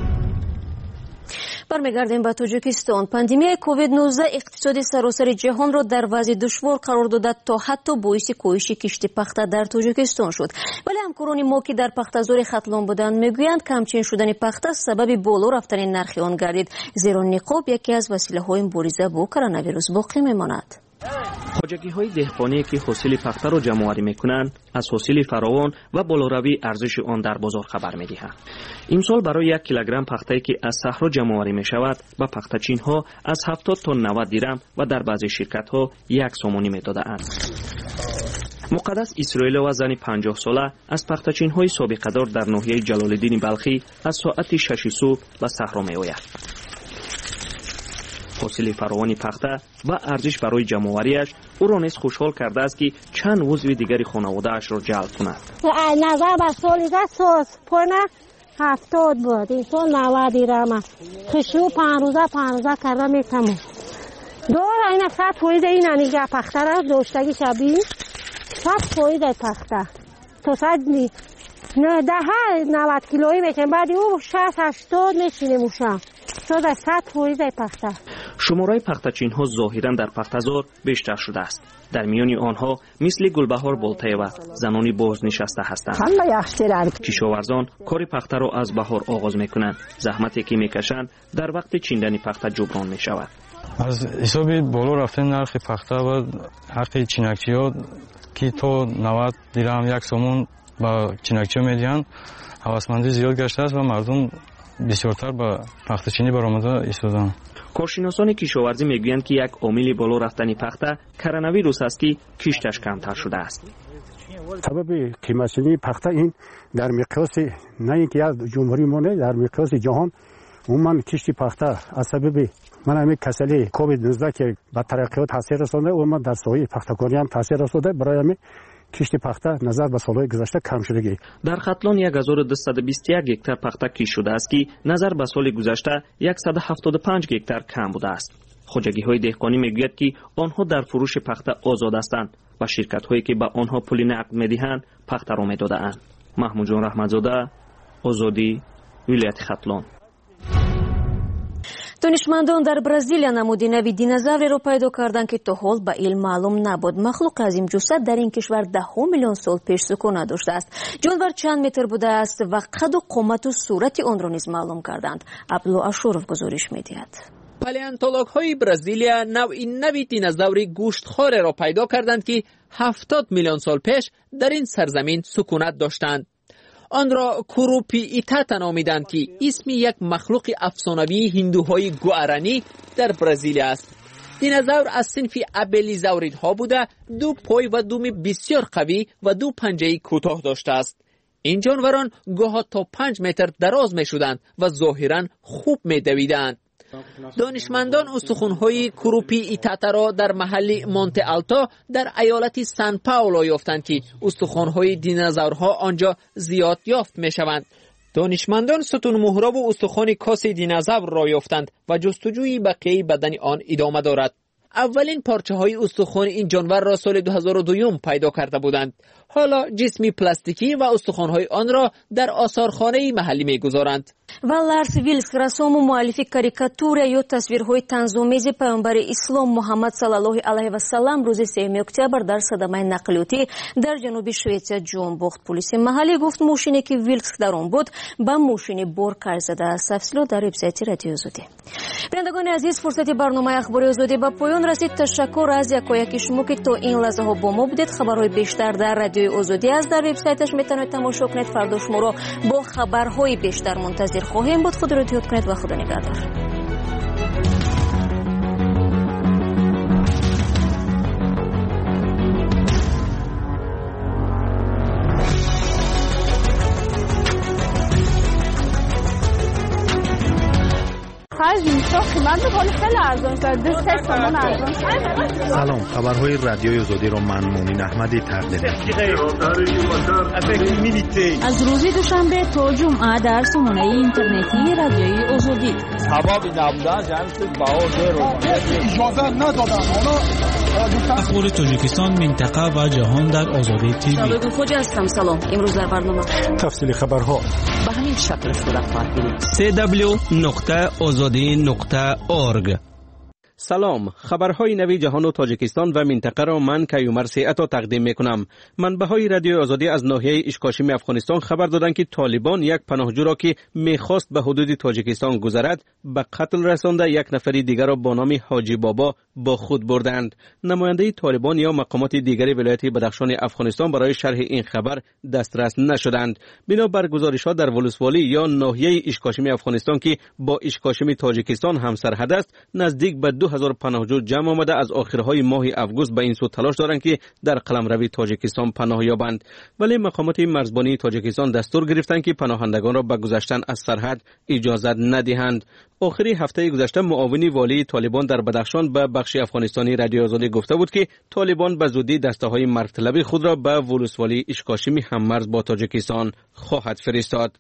برمیگردیم به تاجیکستان. پاندمی کووید 19 اقتصاد سراسر جهان را در وضع دشوار قرار داد تا حتی باعث کاهش کشت پخته در تاجیکستان شد. ولی همکاران ما که در پخته‌زار ختلان بودند میگویند کمچین شدن پخته سبب بالا رفتن نرخ آن گردید، زیرا نقاب یکی از وسیله‌های مبارزه با کرونا ویروس باقی میماند. خواجگی‌های دهقانی که حاصل پخته را جمع‌آوری می‌کنند از حاصل فراوان و بالاروی ارزش آن در بازار خبر می‌دهند. امسال برای 1 کیلوگرم پخته که از صحرا جمع‌آوری می‌شود به پخته‌چین‌ها از 70 تا 90 درم و در بعضی شرکت‌ها 1 سومانی می‌دادند. مقدس اسرائیل و زن 50 ساله از پخته‌چین‌های سابقه‌دار در ناحیه جلال‌الدین بلخی از ساعت 6 صبح به صحرا می‌آید. حاصل فراوان پخته و ارزش برای جمع‌آوری‌اش او را نیز خوشحال کرده است که چند عضو دیگری خانواده‌اش را جلب کند. نظر به سال سوز پونه 70 بود، این سال 90 درم. خشو 5 روزه کرده میتمو. دور این 100 فویز این انیگه پخته را دوشتگی شبی 100 فویز پخته. تو 100 نه ده 90 کیلویی میشه، بعد او 60 80 میشینه موشا. شد 100 فویز پخته. شماره پخته‌چین‌ها ظاهراً در پخته‌زار بیشتر شده است. در میان آنها مثل گلبهار بولتایوا زنانی بازنشسته هستند. کشاورزان کار پخته را از بهار آغاز می‌کنند. زحمتی که می‌کشند در وقت چیندن پخته جبران می‌شود. از حساب بالا رفتن نرخ پخته و حق چینکچی‌ها که تا 90 درم 1 سومون با چینکچی میدهند، هوسمندی زیاد گشته است و مردم بسیارتر به پخته‌چینی برآمده ایستادند. کارشناسان کشاورزی میگویند که یک عامل بالا رفتن پخته کرونا ویروس است که کشتش کمتر شده است. سبب قیمت‌چینی پخته این در مقیاس نه اینکه از جمهوری ما نه، در مقیاس جهان عموما کشت پخته از سبب همین کسلی کووید 19 که به ترقیات تاثیر رسانده، عموما در ساحه پخته‌کاری هم تاثیر رسانده. برای همین کشت پخته نظر به سالهای گذشته کم شدگی. در ختلان 1221 هکتار پخته کشت شده است که نظر به سال گذشته 175 هکتار کم بوده است. خواجگی‌های دهقانی میگوید که آنها در فروش پخته آزاد هستند و شرکت‌هایی که به آنها پول نقد می‌دهند پخته را می‌دادند. محمود جان رحمت‌زاده، آزادی، ولایت ختلان. دانشمندان در برزیلیا نمودی نوی دینозاوری را پیدا کردند که تا حال به علم معلوم نبود. مخلوق عظیم جثت در این کشور 10 میلیون سال پیش سکون نداشته است. جانور چند متر بوده است و قد و قامت و صورت آن را نیز معلوم کردند. عبدالله اشورف گزارش می‌دهد. پالیونتولوژهای برزیلیا نوی دینозاوری گوشتخوار را پیدا کردند که 70 میلیون سال پیش در این سرزمین سکونت داشتند. آن را کوروپی ایتاتا نامیدند که اسم یک مخلوق افسانوی هندوهای گوارانی در برزیل است. دینозاور از صنف ابلیزاوریدها بوده، 2 پای و دوم بسیار قوی و 2 پنجه کوتاه داشته است. این جانوران گاهی تا 5 متر دراز می شدند و ظاهراً خوب می دویدند. دانشمندان استخوان‌های کوروپی ایتاتا را در محل مونته آلتو در ایالت سان پائولو یافتند که استخوان‌های دینازورها آنجا زیاد یافت می‌شوند. دانشمندان ستون مهراب و استخوان کاس دینازور را یافتند و جستجوی بقیه بدن آن ادامه دارد. اولین پارچه‌های استخوان این جانور را سال 2002 پیدا کرده بودند. حالا جسمی پلاستیکی و استخوان‌های آن را در آثارخانه محلی می‌گذارند. و لارس ویلسک رسام و مؤلف کاریکاتور یا تصویرهای طنزآمیز پیامبر اسلام محمد صلی الله علیه و سلم روز 3 اکتبر در صدمه نقلیاتی در جنوب شویتزیا جان باخت. پلیس محلی گفت ماشینی که ویلسک در آن بود به ماشین بورکار زده است. تفصیلات در وبسایت رادیو آزادی. بینندگان عزیز، فرصت برنامه اخباری آزادی به پایان رسید. تشکر از یکایک شما که تا این لحظه ها با ما بودید. خبرهای بیشتر در رادیو آزادی است. در وبسایتش میتونید تماشا کنید. فردا شما را با خبرهای بیشتر منتظر خواهیم بود. خود را احتیاط کنید و خدا نگهدار. سلام، خبرهای رادیوی آزادی را من مومن احمدی تقدیم می‌کنم. از روز دوشنبه تا جمعه در سامانه اینترنتی رادیوی آزادی. اخبار تاجیکستان، منطقه و جهان در آزادی تیوی. خوش هستم. سلام. امروز در برنامه تفصیل خبرها به همین شکل صورت خواهد گرفت. www.azadi www.radioazadi.org. سلام، خبرهای نوی جهان و تاجیکستان و منطقه را من کیومر سیعتا تقدیم میکنم. منبع‌های رادیوی آزادی از ناحیه ایشکاشمی افغانستان خبر دادند که طالبان یک پناهجو را که میخواست به حدود تاجیکستان گذرد به قتل رسانده، یک نفر دیگر را با نام حاجی بابا با خود بردند. نماینده طالبان یا مقامات دیگری ولایت بدخشان افغانستان برای شرح این خبر دسترس نشدند. بنابر گزارش‌ها در ولسوالی یا ناحیه ایشکاشمی افغانستان که با ایشکاشمی تاجیکستان همسرحد است، نزدیک به 2000 پناهجو جمع آمده از آخرهای ماه اگوست به این سو تلاش دارند که در قلمروی تاجیکستان پناه یابند. ولی مقامات مرزبانی تاجیکستان دستور گرفتند که پناهندگان را به گذشتن از سرحد اجازه ندهند. آخری هفته گذشته معاون والی طالبان در بدخشان به بخش افغانستانی رادیو آزادی گفته بود که طالبان به زودی دسته‌های مرگ‌طلبی خود را به ولسوالی ایشکاشمی هممرز با تاجیکستان خواهد فرستاد.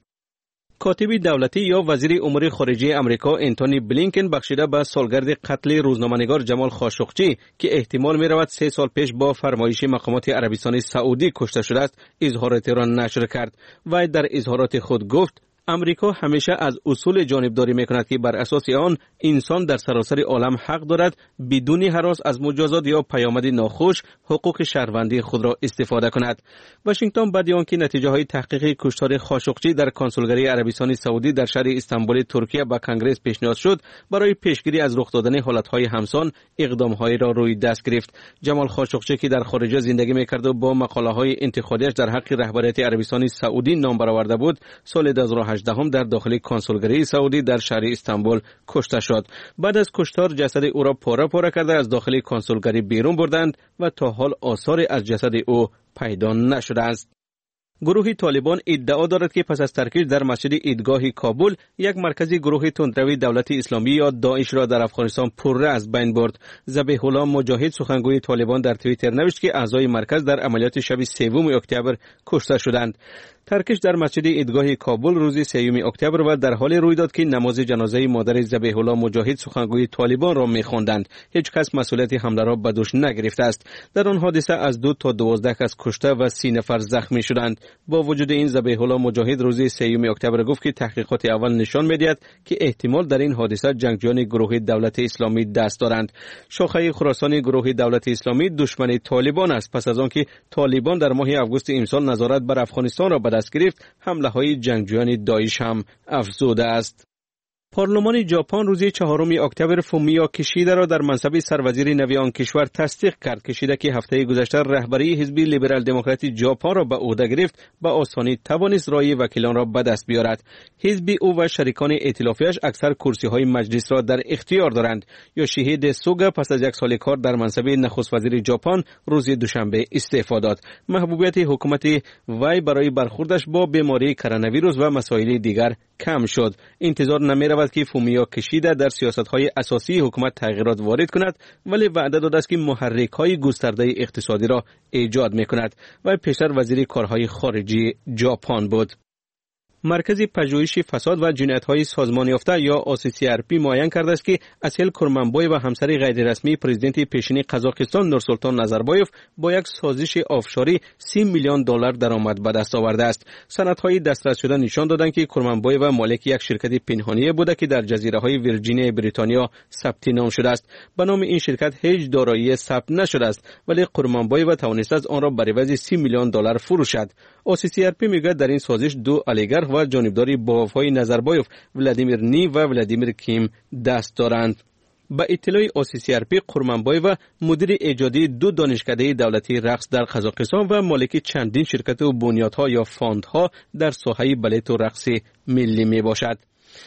کاتب دولتی یا وزیر امور خارجه امریکا انتونی بلینکن بخشیده به سالگرد قتل روزنامه‌نگار جمال خاشقچی که احتمال می‌رود 3 سال پیش با فرمایش مقامات عربستان سعودی کشته شده است، اظهاراتی را نشر کرد و در اظهارات خود گفت امریکا همیشه از اصول جانبداری میکند که بر اساس آن انسان در سراسر عالم حق دارد بدون هراس از مجازات یا پیامد ناخوش حقوق شهروندی خود را استفاده کند. واشنگتن بعد از آنکه نتیجه های تحقیق کشتار خاشقچی در کنسولگری عربستان سعودی در شهر استانبول ترکیه به کنگره پیشنهاد شد، برای پیشگیری از رخ دادن حالتهای همسان اقدام‌هایی را روی دست گرفت. جمال خاشقچی که در خارج زندگی میکرد و با مقاله‌های انتقادیش در حق رهبریت عربستان سعودی نام برآورده بود، سال 2018 در داخل کنسولگری سعودی در شهر استانبول کشته شد. بعد از کشتار جسد او را پاره کرده از داخل کنسولگری بیرون بردند و تا حال آثاری از جسد او پیدا نشده است. گروه طالبان ادعا دارد که پس از ترکیب در مسجد عیدگاه کابل یک مرکز گروه تندروی دولت اسلامی یا داعش را در افغانستان پره از بین برد. ذبیح الله مجاهد سخنگوی طالبان در توییتر نوشت که اعضای مرکز در عملیات شب 3 اکتبر کشته شدند. ترکش در مسجد عیدگاه کابل روز 3 اکتبر و در حال رویداد که نماز جنازه مادر ذبیح الله مجاهد سخنگوی طالبان را می‌خواندند. هیچ کس مسئولیت حمله را به دوش نگرفته است. در آن حادثه از 2 تا 12 کس کشته و 30 نفر زخمی شدند. با وجود این ذبیح الله مجاهد روز 3 اکتبر گفت که تحقیقات اول نشان می‌دهد که احتمال در این حادثه جنگجویان گروه دولت اسلامی دست دارند. شاخه خراسان گروه دولت اسلامی دشمن طالبان است. پس از آنکه طالبان در ماه آگوست امسال نظارت بر افغانستان را به دست گرفت، حمله های جنگجویان داعش هم افزوده است. پارلمان ژاپن روز 4 اکتبر فومیو کشیده را در منصب سروزیر نوی آن کشور تصدیق کرد. کشیده که هفته گذشته رهبری حزب لیبرال دموکراتی ژاپن را به عهده گرفت، به آسانی توانست رای وکیلان را به دست بیارد. حزب او و شریکان ائتلافیش اکثر کرسی های مجلس را در اختیار دارند. یوشیهیده سوگا پس از 1 سال کار در منصب نخست وزیر ژاپن روز دوشنبه استعفا داد. محبوبیت حکومت وی برای برخوردش با بیماری کرونا ویروس و مسائل دیگر کم شد. انتظار نمی‌رود که فومیو کشیده در سیاست‌های اساسی حکومت تغییرات وارد کند، ولی وعده داده است که محرک‌های گسترده اقتصادی را ایجاد می‌کند و پیشتر وزیر کارهای خارجی ژاپن بود. مرکز پژوهش فساد و جنایت‌های سازمان یافته یا OCCRP معین کرده است که اسیل کرمانبای و همسر غیررسمی پرزیدنت پیشین قزاقستان نورسلطان نظربایف با یک سازش آفشاری 30 میلیون دلار درآمد به دست آورده است. سندهای دسترس شده نشان دادند که کرمانبای و مالک یک شرکت پنهانی بوده که در جزیره‌های ویرجینیا بریتانیا ثبت نام شده است. به نام این شرکت هیچ دارایی ثبت نشده است، ولی کرمانبای و توانسته است آن را به عوض 30 میلیون دلار فروشد. OCCRP میگه در این سازش 2 الیگارخ و جانبداری باوفای نظربایف، ولادیمیر نی و ولادیمیر کیم دست دارند. با اطلاع OCCRP کرمانبای و مدیر ایجادی 2 دانشکده دولتی رقص در قزاقستان و مالک چندین شرکت و بنیادها یا فاندها در ساحه بالت و رقص ملی می باشد.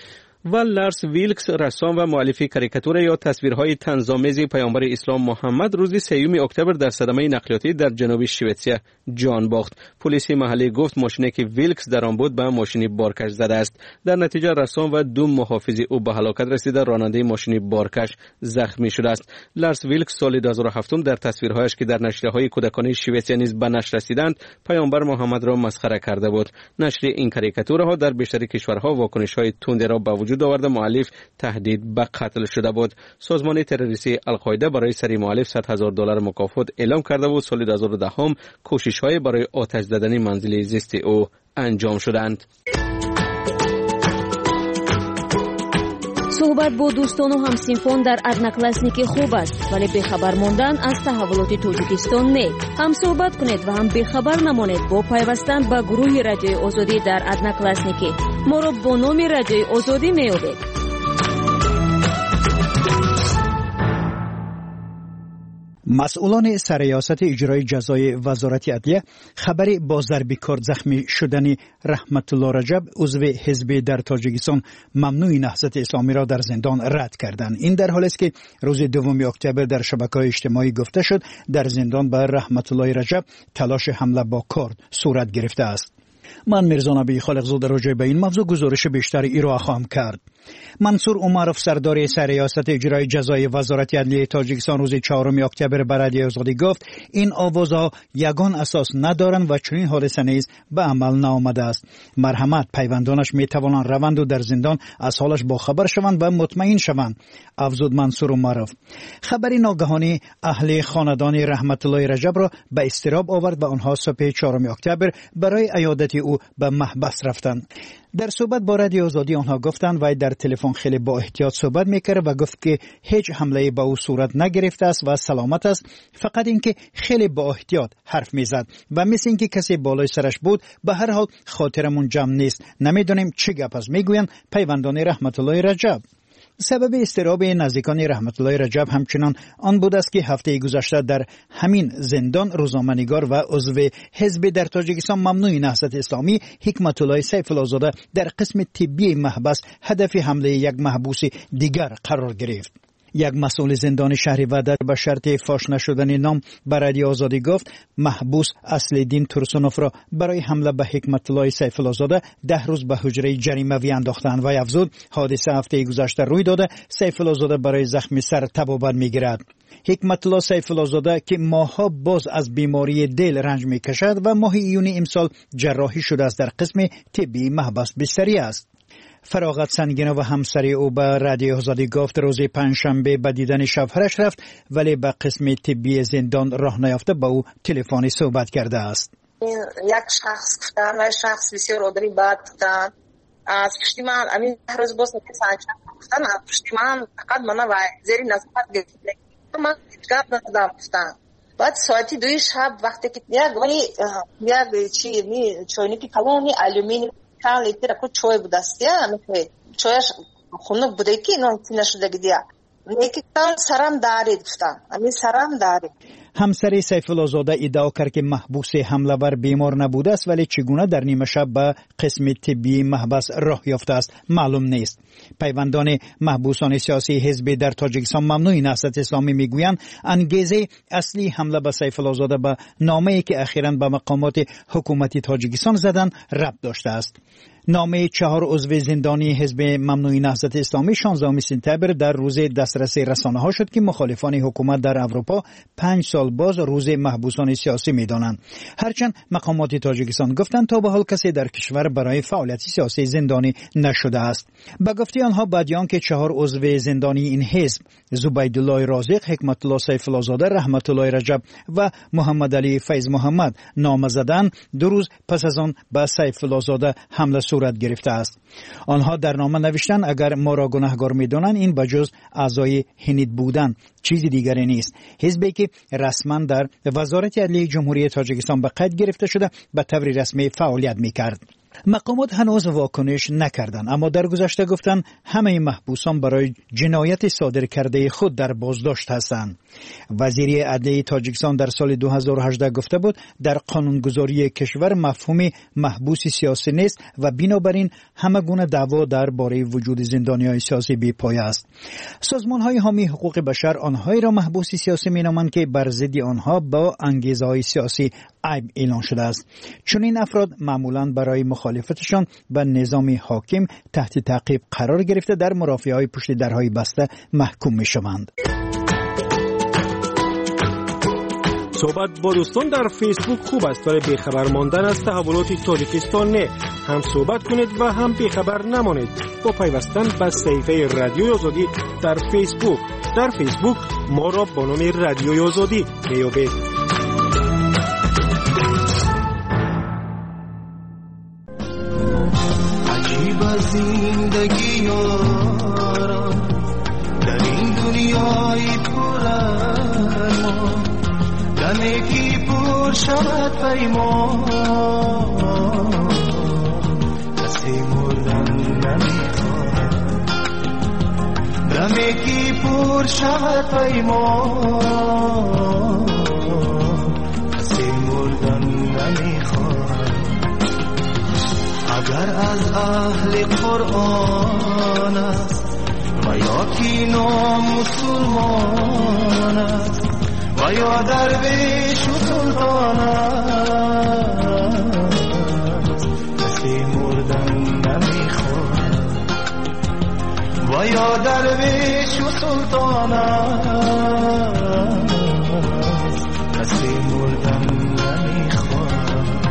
و لارس ویلکس رسام و مؤلف کاریکاتور یا تصویرهای طنزآمیز پیامبر اسلام محمد روز 3 اکتبر در صدمه نقلیاتی در جنوب سوئیسرا جان باخت. پلیس محلی گفت ماشینی که ویلکس در آن بود به ماشین بارکش زده است. در نتیجه رسام و 2 محافظ او به هلاکت رسیده، راننده ماشین بارکش زخمی شده است. لارس ویلکس سال 2007 در تصویرهایش که در نشریه‌های کودکانه سوئیسرا نیز به نشر رسیدند، پیامبر محمد را مسخره کرده بود. نشر این کاریکاتورها در بیشتر کشورها واکنش‌های تند را به وجود آورده. مؤلف تهدید به قتل شده بود. سازمان تروریستی القاعده برای سری مؤلف $100,000 مکافات اعلام کرده بود. سال 2010 کوشش‌های برای آتش زدن منزل زیست او انجام شدند. صحبت با دوستان و همسینفان در ادناکلاسنیک خوب است، ولی بخبر ماندن از تحولات تاجیکستان نه. هم صحبت کنید و هم بخبر نمانید با پیوستن به گروه رادیوی آزادی در ادناکلاسنیک. ما را با نام رادیوی آزادی میابید. مسئولان سرریاست اجرای جزای وزارت عدلیه خبری با ضرب کار زخمی شدن رحمت الله رجب عضو حزب در تاجیکستان ممنوع نهضت اسلامی را در زندان رد کردند. این در حالی است که روز 2 اکتبر در شبکه‌های اجتماعی گفته شد در زندان به رحمت الله رجب تلاش حمله با کارد صورت گرفته است. من میرزا نبی خالقزاده راجع به این موضوع گزارش بیشتری ارائه خواهم کرد. منصور عمرов سردار سرریاست اجرای جزای وزارت عدلیه تاجیکستان روز 4 اکتبر به رادیوی آزادی گفت این آوازها یگان اساس ندارند و چنین حادثه نیز به عمل نآمده است. مرحمت پیوندانش می توانند روند و در زندان از حالش باخبر شوند و مطمئن شوند، افزود منصور عمرов. خبری ناگهانی اهل خاندان رحمت الله رجب را به اضطراب آورد و آنها صبح 4 اکتبر برای عیادت او به محبس رفتند. در صحبت با رادیو آزادی آنها گفتند وی در تلفن خیلی با احتیاط صحبت میکرد و گفت که هیچ حمله به او صورت نگرفته است و سلامت است، فقط اینکه خیلی با احتیاط حرف میزد و مثل اینکه کسی بالای سرش بود. به هر حال خاطرمون جمع نیست، نمیدونیم چه گپ است، میگویند پیوندان رحمت الله رجب. سبب اضطراب نزدیکان رحمت الله رجب همچنان آن بود است که هفته گذشته در همین زندان روزنامه‌نگار و عضو حزب در تاجیکستان ممنوع نهضت اسلامی حکمت الله سیف الله زاده در قسم طبی محبس هدف حمله یک محبوس دیگر قرار گرفت. یک مسئول زندان شهری وعده به شرط فاش نشدن نام به رادیو آزادی گفت محبوس اصل‌الدین ترسونوف را برای حمله به حکمت الله سیف الله زاده 10 روز به حجره جریمه‌ای انداختند و افزود حادثه هفته گذشته روی داده. سیف الله زاده برای زخم سر تبابت می‌گیرد. حکمت الله سیف الله زاده که ماه‌ها باز از بیماری دل رنج می‌کشد و ماه ایون امسال جراحی شده است، در قسم طبی محبس بستری است. فراغت سنگینه و همسری او به رادیو آزادی گفت روز پنجشنبه به دیدن شوهرش رفت ولی به قسم طبی زندان راه نیافته با او تلفنی صحبت کرده است. یک شخص گفتن و شخص بسیار آدمی بد گفتن از پشتی من همین روز باز نکسانشن گفتن از پشتی من فقط منو و زیری نظافت گرفت من گپ ندادم گفتن. بعد ساعتی 2 شب وقتی که یک چی چاینکی کلونی آلومینی کان لیتر کو چای بود است یا چایش خونک بوده که نوتی نشده گدیا نیکی کان سرم دارید گفتن همین سرم دارید. همسر سیف الله زاده ادعا کرد که محبوس حمله ور بیمار نبوده است ولی چگونه در نیمه شب به قسم طبی محبس راه یافته است معلوم نیست. پیوندان محبوسان سیاسی حزب در تاجیکستان ممنوع نهضت اسلامی میگویند انگیزه اصلی حمله به سیف الله زاده به نامه‌ای که اخیراً به مقامات حکومتی تاجیکستان زدن ربط داشته است. نامه 4 عضو زندانی حزب ممنوع نهضت اسلامی 16 سپتامبر در روز دسترسی رسانه‌ها شد که مخالفان حکومت در اروپا 5 سال باز روز محبوسان سیاسی می‌دانند. هرچند مقامات تاجیکستان گفتند تا به حال کسی در کشور برای فعالیت سیاسی زندانی نشده است. به گفته آنها بعد آنکه 4 عضو زندانی این حزب زبیدالله رازق، حکمت الله سیف الله زاده، رحمت الله رجب و محمد علی فیض محمد نامه زدند، 2 روز پس از آن به سیف الله زاده حمله صورت گرفته است. آنها در نامه نوشتند اگر ما را گناهکار می‌دانند این بجز اعضای هنید بودن چیزی دیگری نیست. حزبی که رسما در وزارت عدلیه جمهوری تاجیکستان به قید گرفته شده به طور رسمی فعالیت می‌کرد. مقامات هنوز واکنش نکردند، اما در گذشته گفتند همه محبوسان برای جنایت صادر کرده خود در بازداشت هستند. وزیر عدلیه تاجیکستان در سال 2018 گفته بود در قانونگذاری کشور مفهوم محبوس سیاسی نیست و بنابراین همه گونه دعوا درباره وجود زندانیان سیاسی بی‌پایه است. سازمان‌های حامی حقوق بشر آنهایی را محبوس سیاسی می‌نامند که بر ضد آنها با انگیزه‌های سیاسی عیب اعلان شده است. چون این افراد معمولاً برای مخالفتشان به نظام حاکم تحت تعقیب قرار گرفته در مرافعه‌های پشت درهای بسته محکوم می‌شوند. صحبت با دوستان در فیسبوک خوب است ولی بیخبر ماندن از تحولات تاجیکستان نه. هم صحبت کنید و هم بیخبر نمانید با پیوستن به صفحه رادیوی آزادی در فیسبوک. در فیسبوک ما را با نام رادیوی آزادی میابید. عجیب زندگی یاران پر شود پیمان کسی مردن نمیخواهد دمی که پر شود پیمان کسی مردن نمیخواهد اگر از اهل قرآن است و یا کی نام مسلمان است و یا درویش و سلطان است کسی مردن نمیخواهد و یا درویش و سلطان است کسی مردن نمیخواهد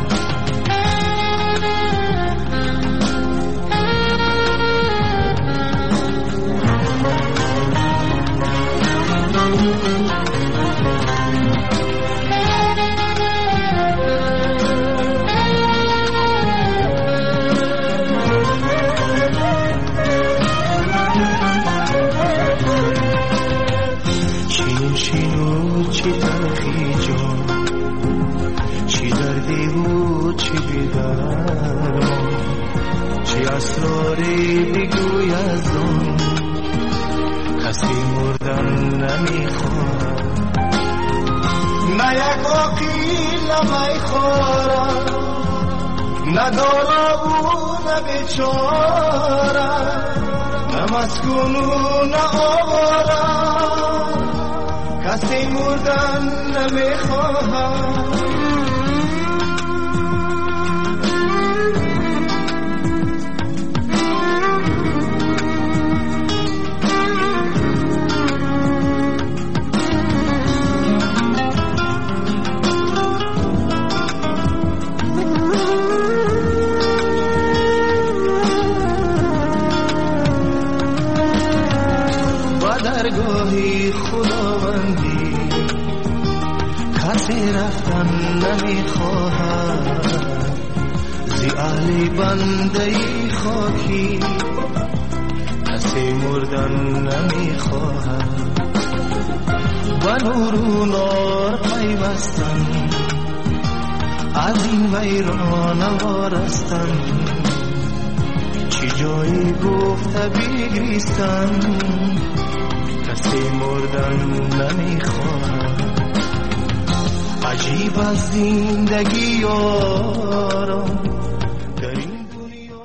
چی تلخی جان چی دردی و چی بیدرمان چی اسراری بگوی از آن کسی مردن نمیخواهد نه یک عقیل نمیخورد نه دارا و نه بیچاره نه مسکون و نه آواره کسی مردن نمیخواهد با درگاهی خداوندی کسی رفتن نمیخواهد زی اهل بنده خاکی کسی مردن نمیخواهد و نور و نار پیوستن از این ویران وارستن چی جایی گفته بگریستن کسی مردن نمیخواهد عجیب از زندگی یارم در این دنیا.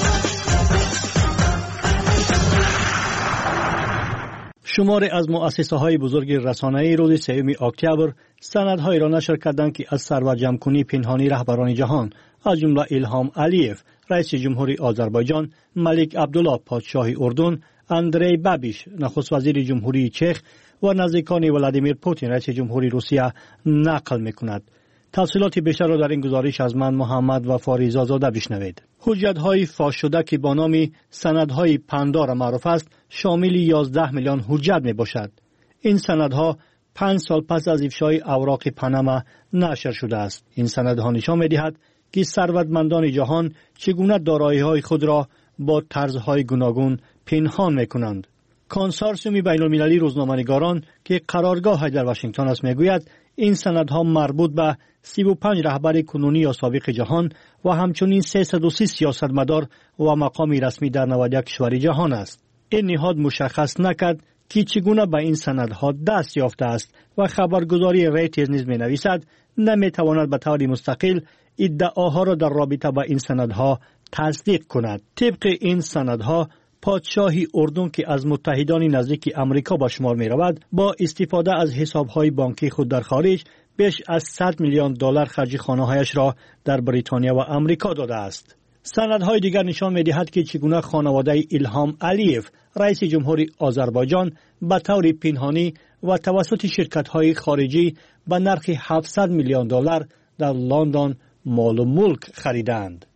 شماری از مؤسسه‌های بزرگ رسانه‌ای روز 3 اکتبر سندهایی را نشر کردند که از ثروت جمع‌کنی پنهانی رهبران جهان از جمله ایلهام علیف رئیس جمهوری آذربایجان، ملک عبدالله پادشاه اردن، اندری بابیش نخست وزیر جمهوری چک و نزدیکان ولادیمیر پوتین رئیس جمهوری روسیه نقل می‌کند. تفصیلات بیشتر را در این گزارش از من محمد و فاریزا زاده بشنوید. حجت‌های فاش شده که با نام سندهای پندارا معروف است شامل 11 میلیون حجت میباشد. این سندها 5 سال پس از افشای اوراق پاناما نشر شده است. این سندها نشان می‌دهد که ثروتمندان جهان چگونه دارایی‌های خود را با طرزهای گوناگون پنهان می‌کنند. کنسورسیوم بین‌المللی روزنامه‌نگاران که قرارگاه در واشنگتن است میگوید این سندها مربوط به 35 رهبر کنونی یا سابق جهان و همچنین 330 سیاستمدار و مقامی رسمی در 91 کشور جهان است. این نهاد مشخص نکرد که چگونه به این سندها دست یافته است و خبرگزاری ریترز نیز می‌نویسد نمی‌تواند به طور مستقل ادعاها را در رابطه با این سندها تصدیق کند. طبق این سندها پادشاه اردن که از متحدان نزدیک امریکا به شمار می رود با استفاده از حسابهای بانکی خود در خارج بیش از 100 میلیون دلار خرج خانه‌هایش را در بریتانیا و امریکا داده است. سندهای دیگر نشان می دهد که چگونه خانواده ایلهام علیف رئیس جمهوری آذربایجان به طور پنهانی و توسط شرکت‌های خارجی به نرخ 700 میلیون دلار در لندن مال و ملک خریدند.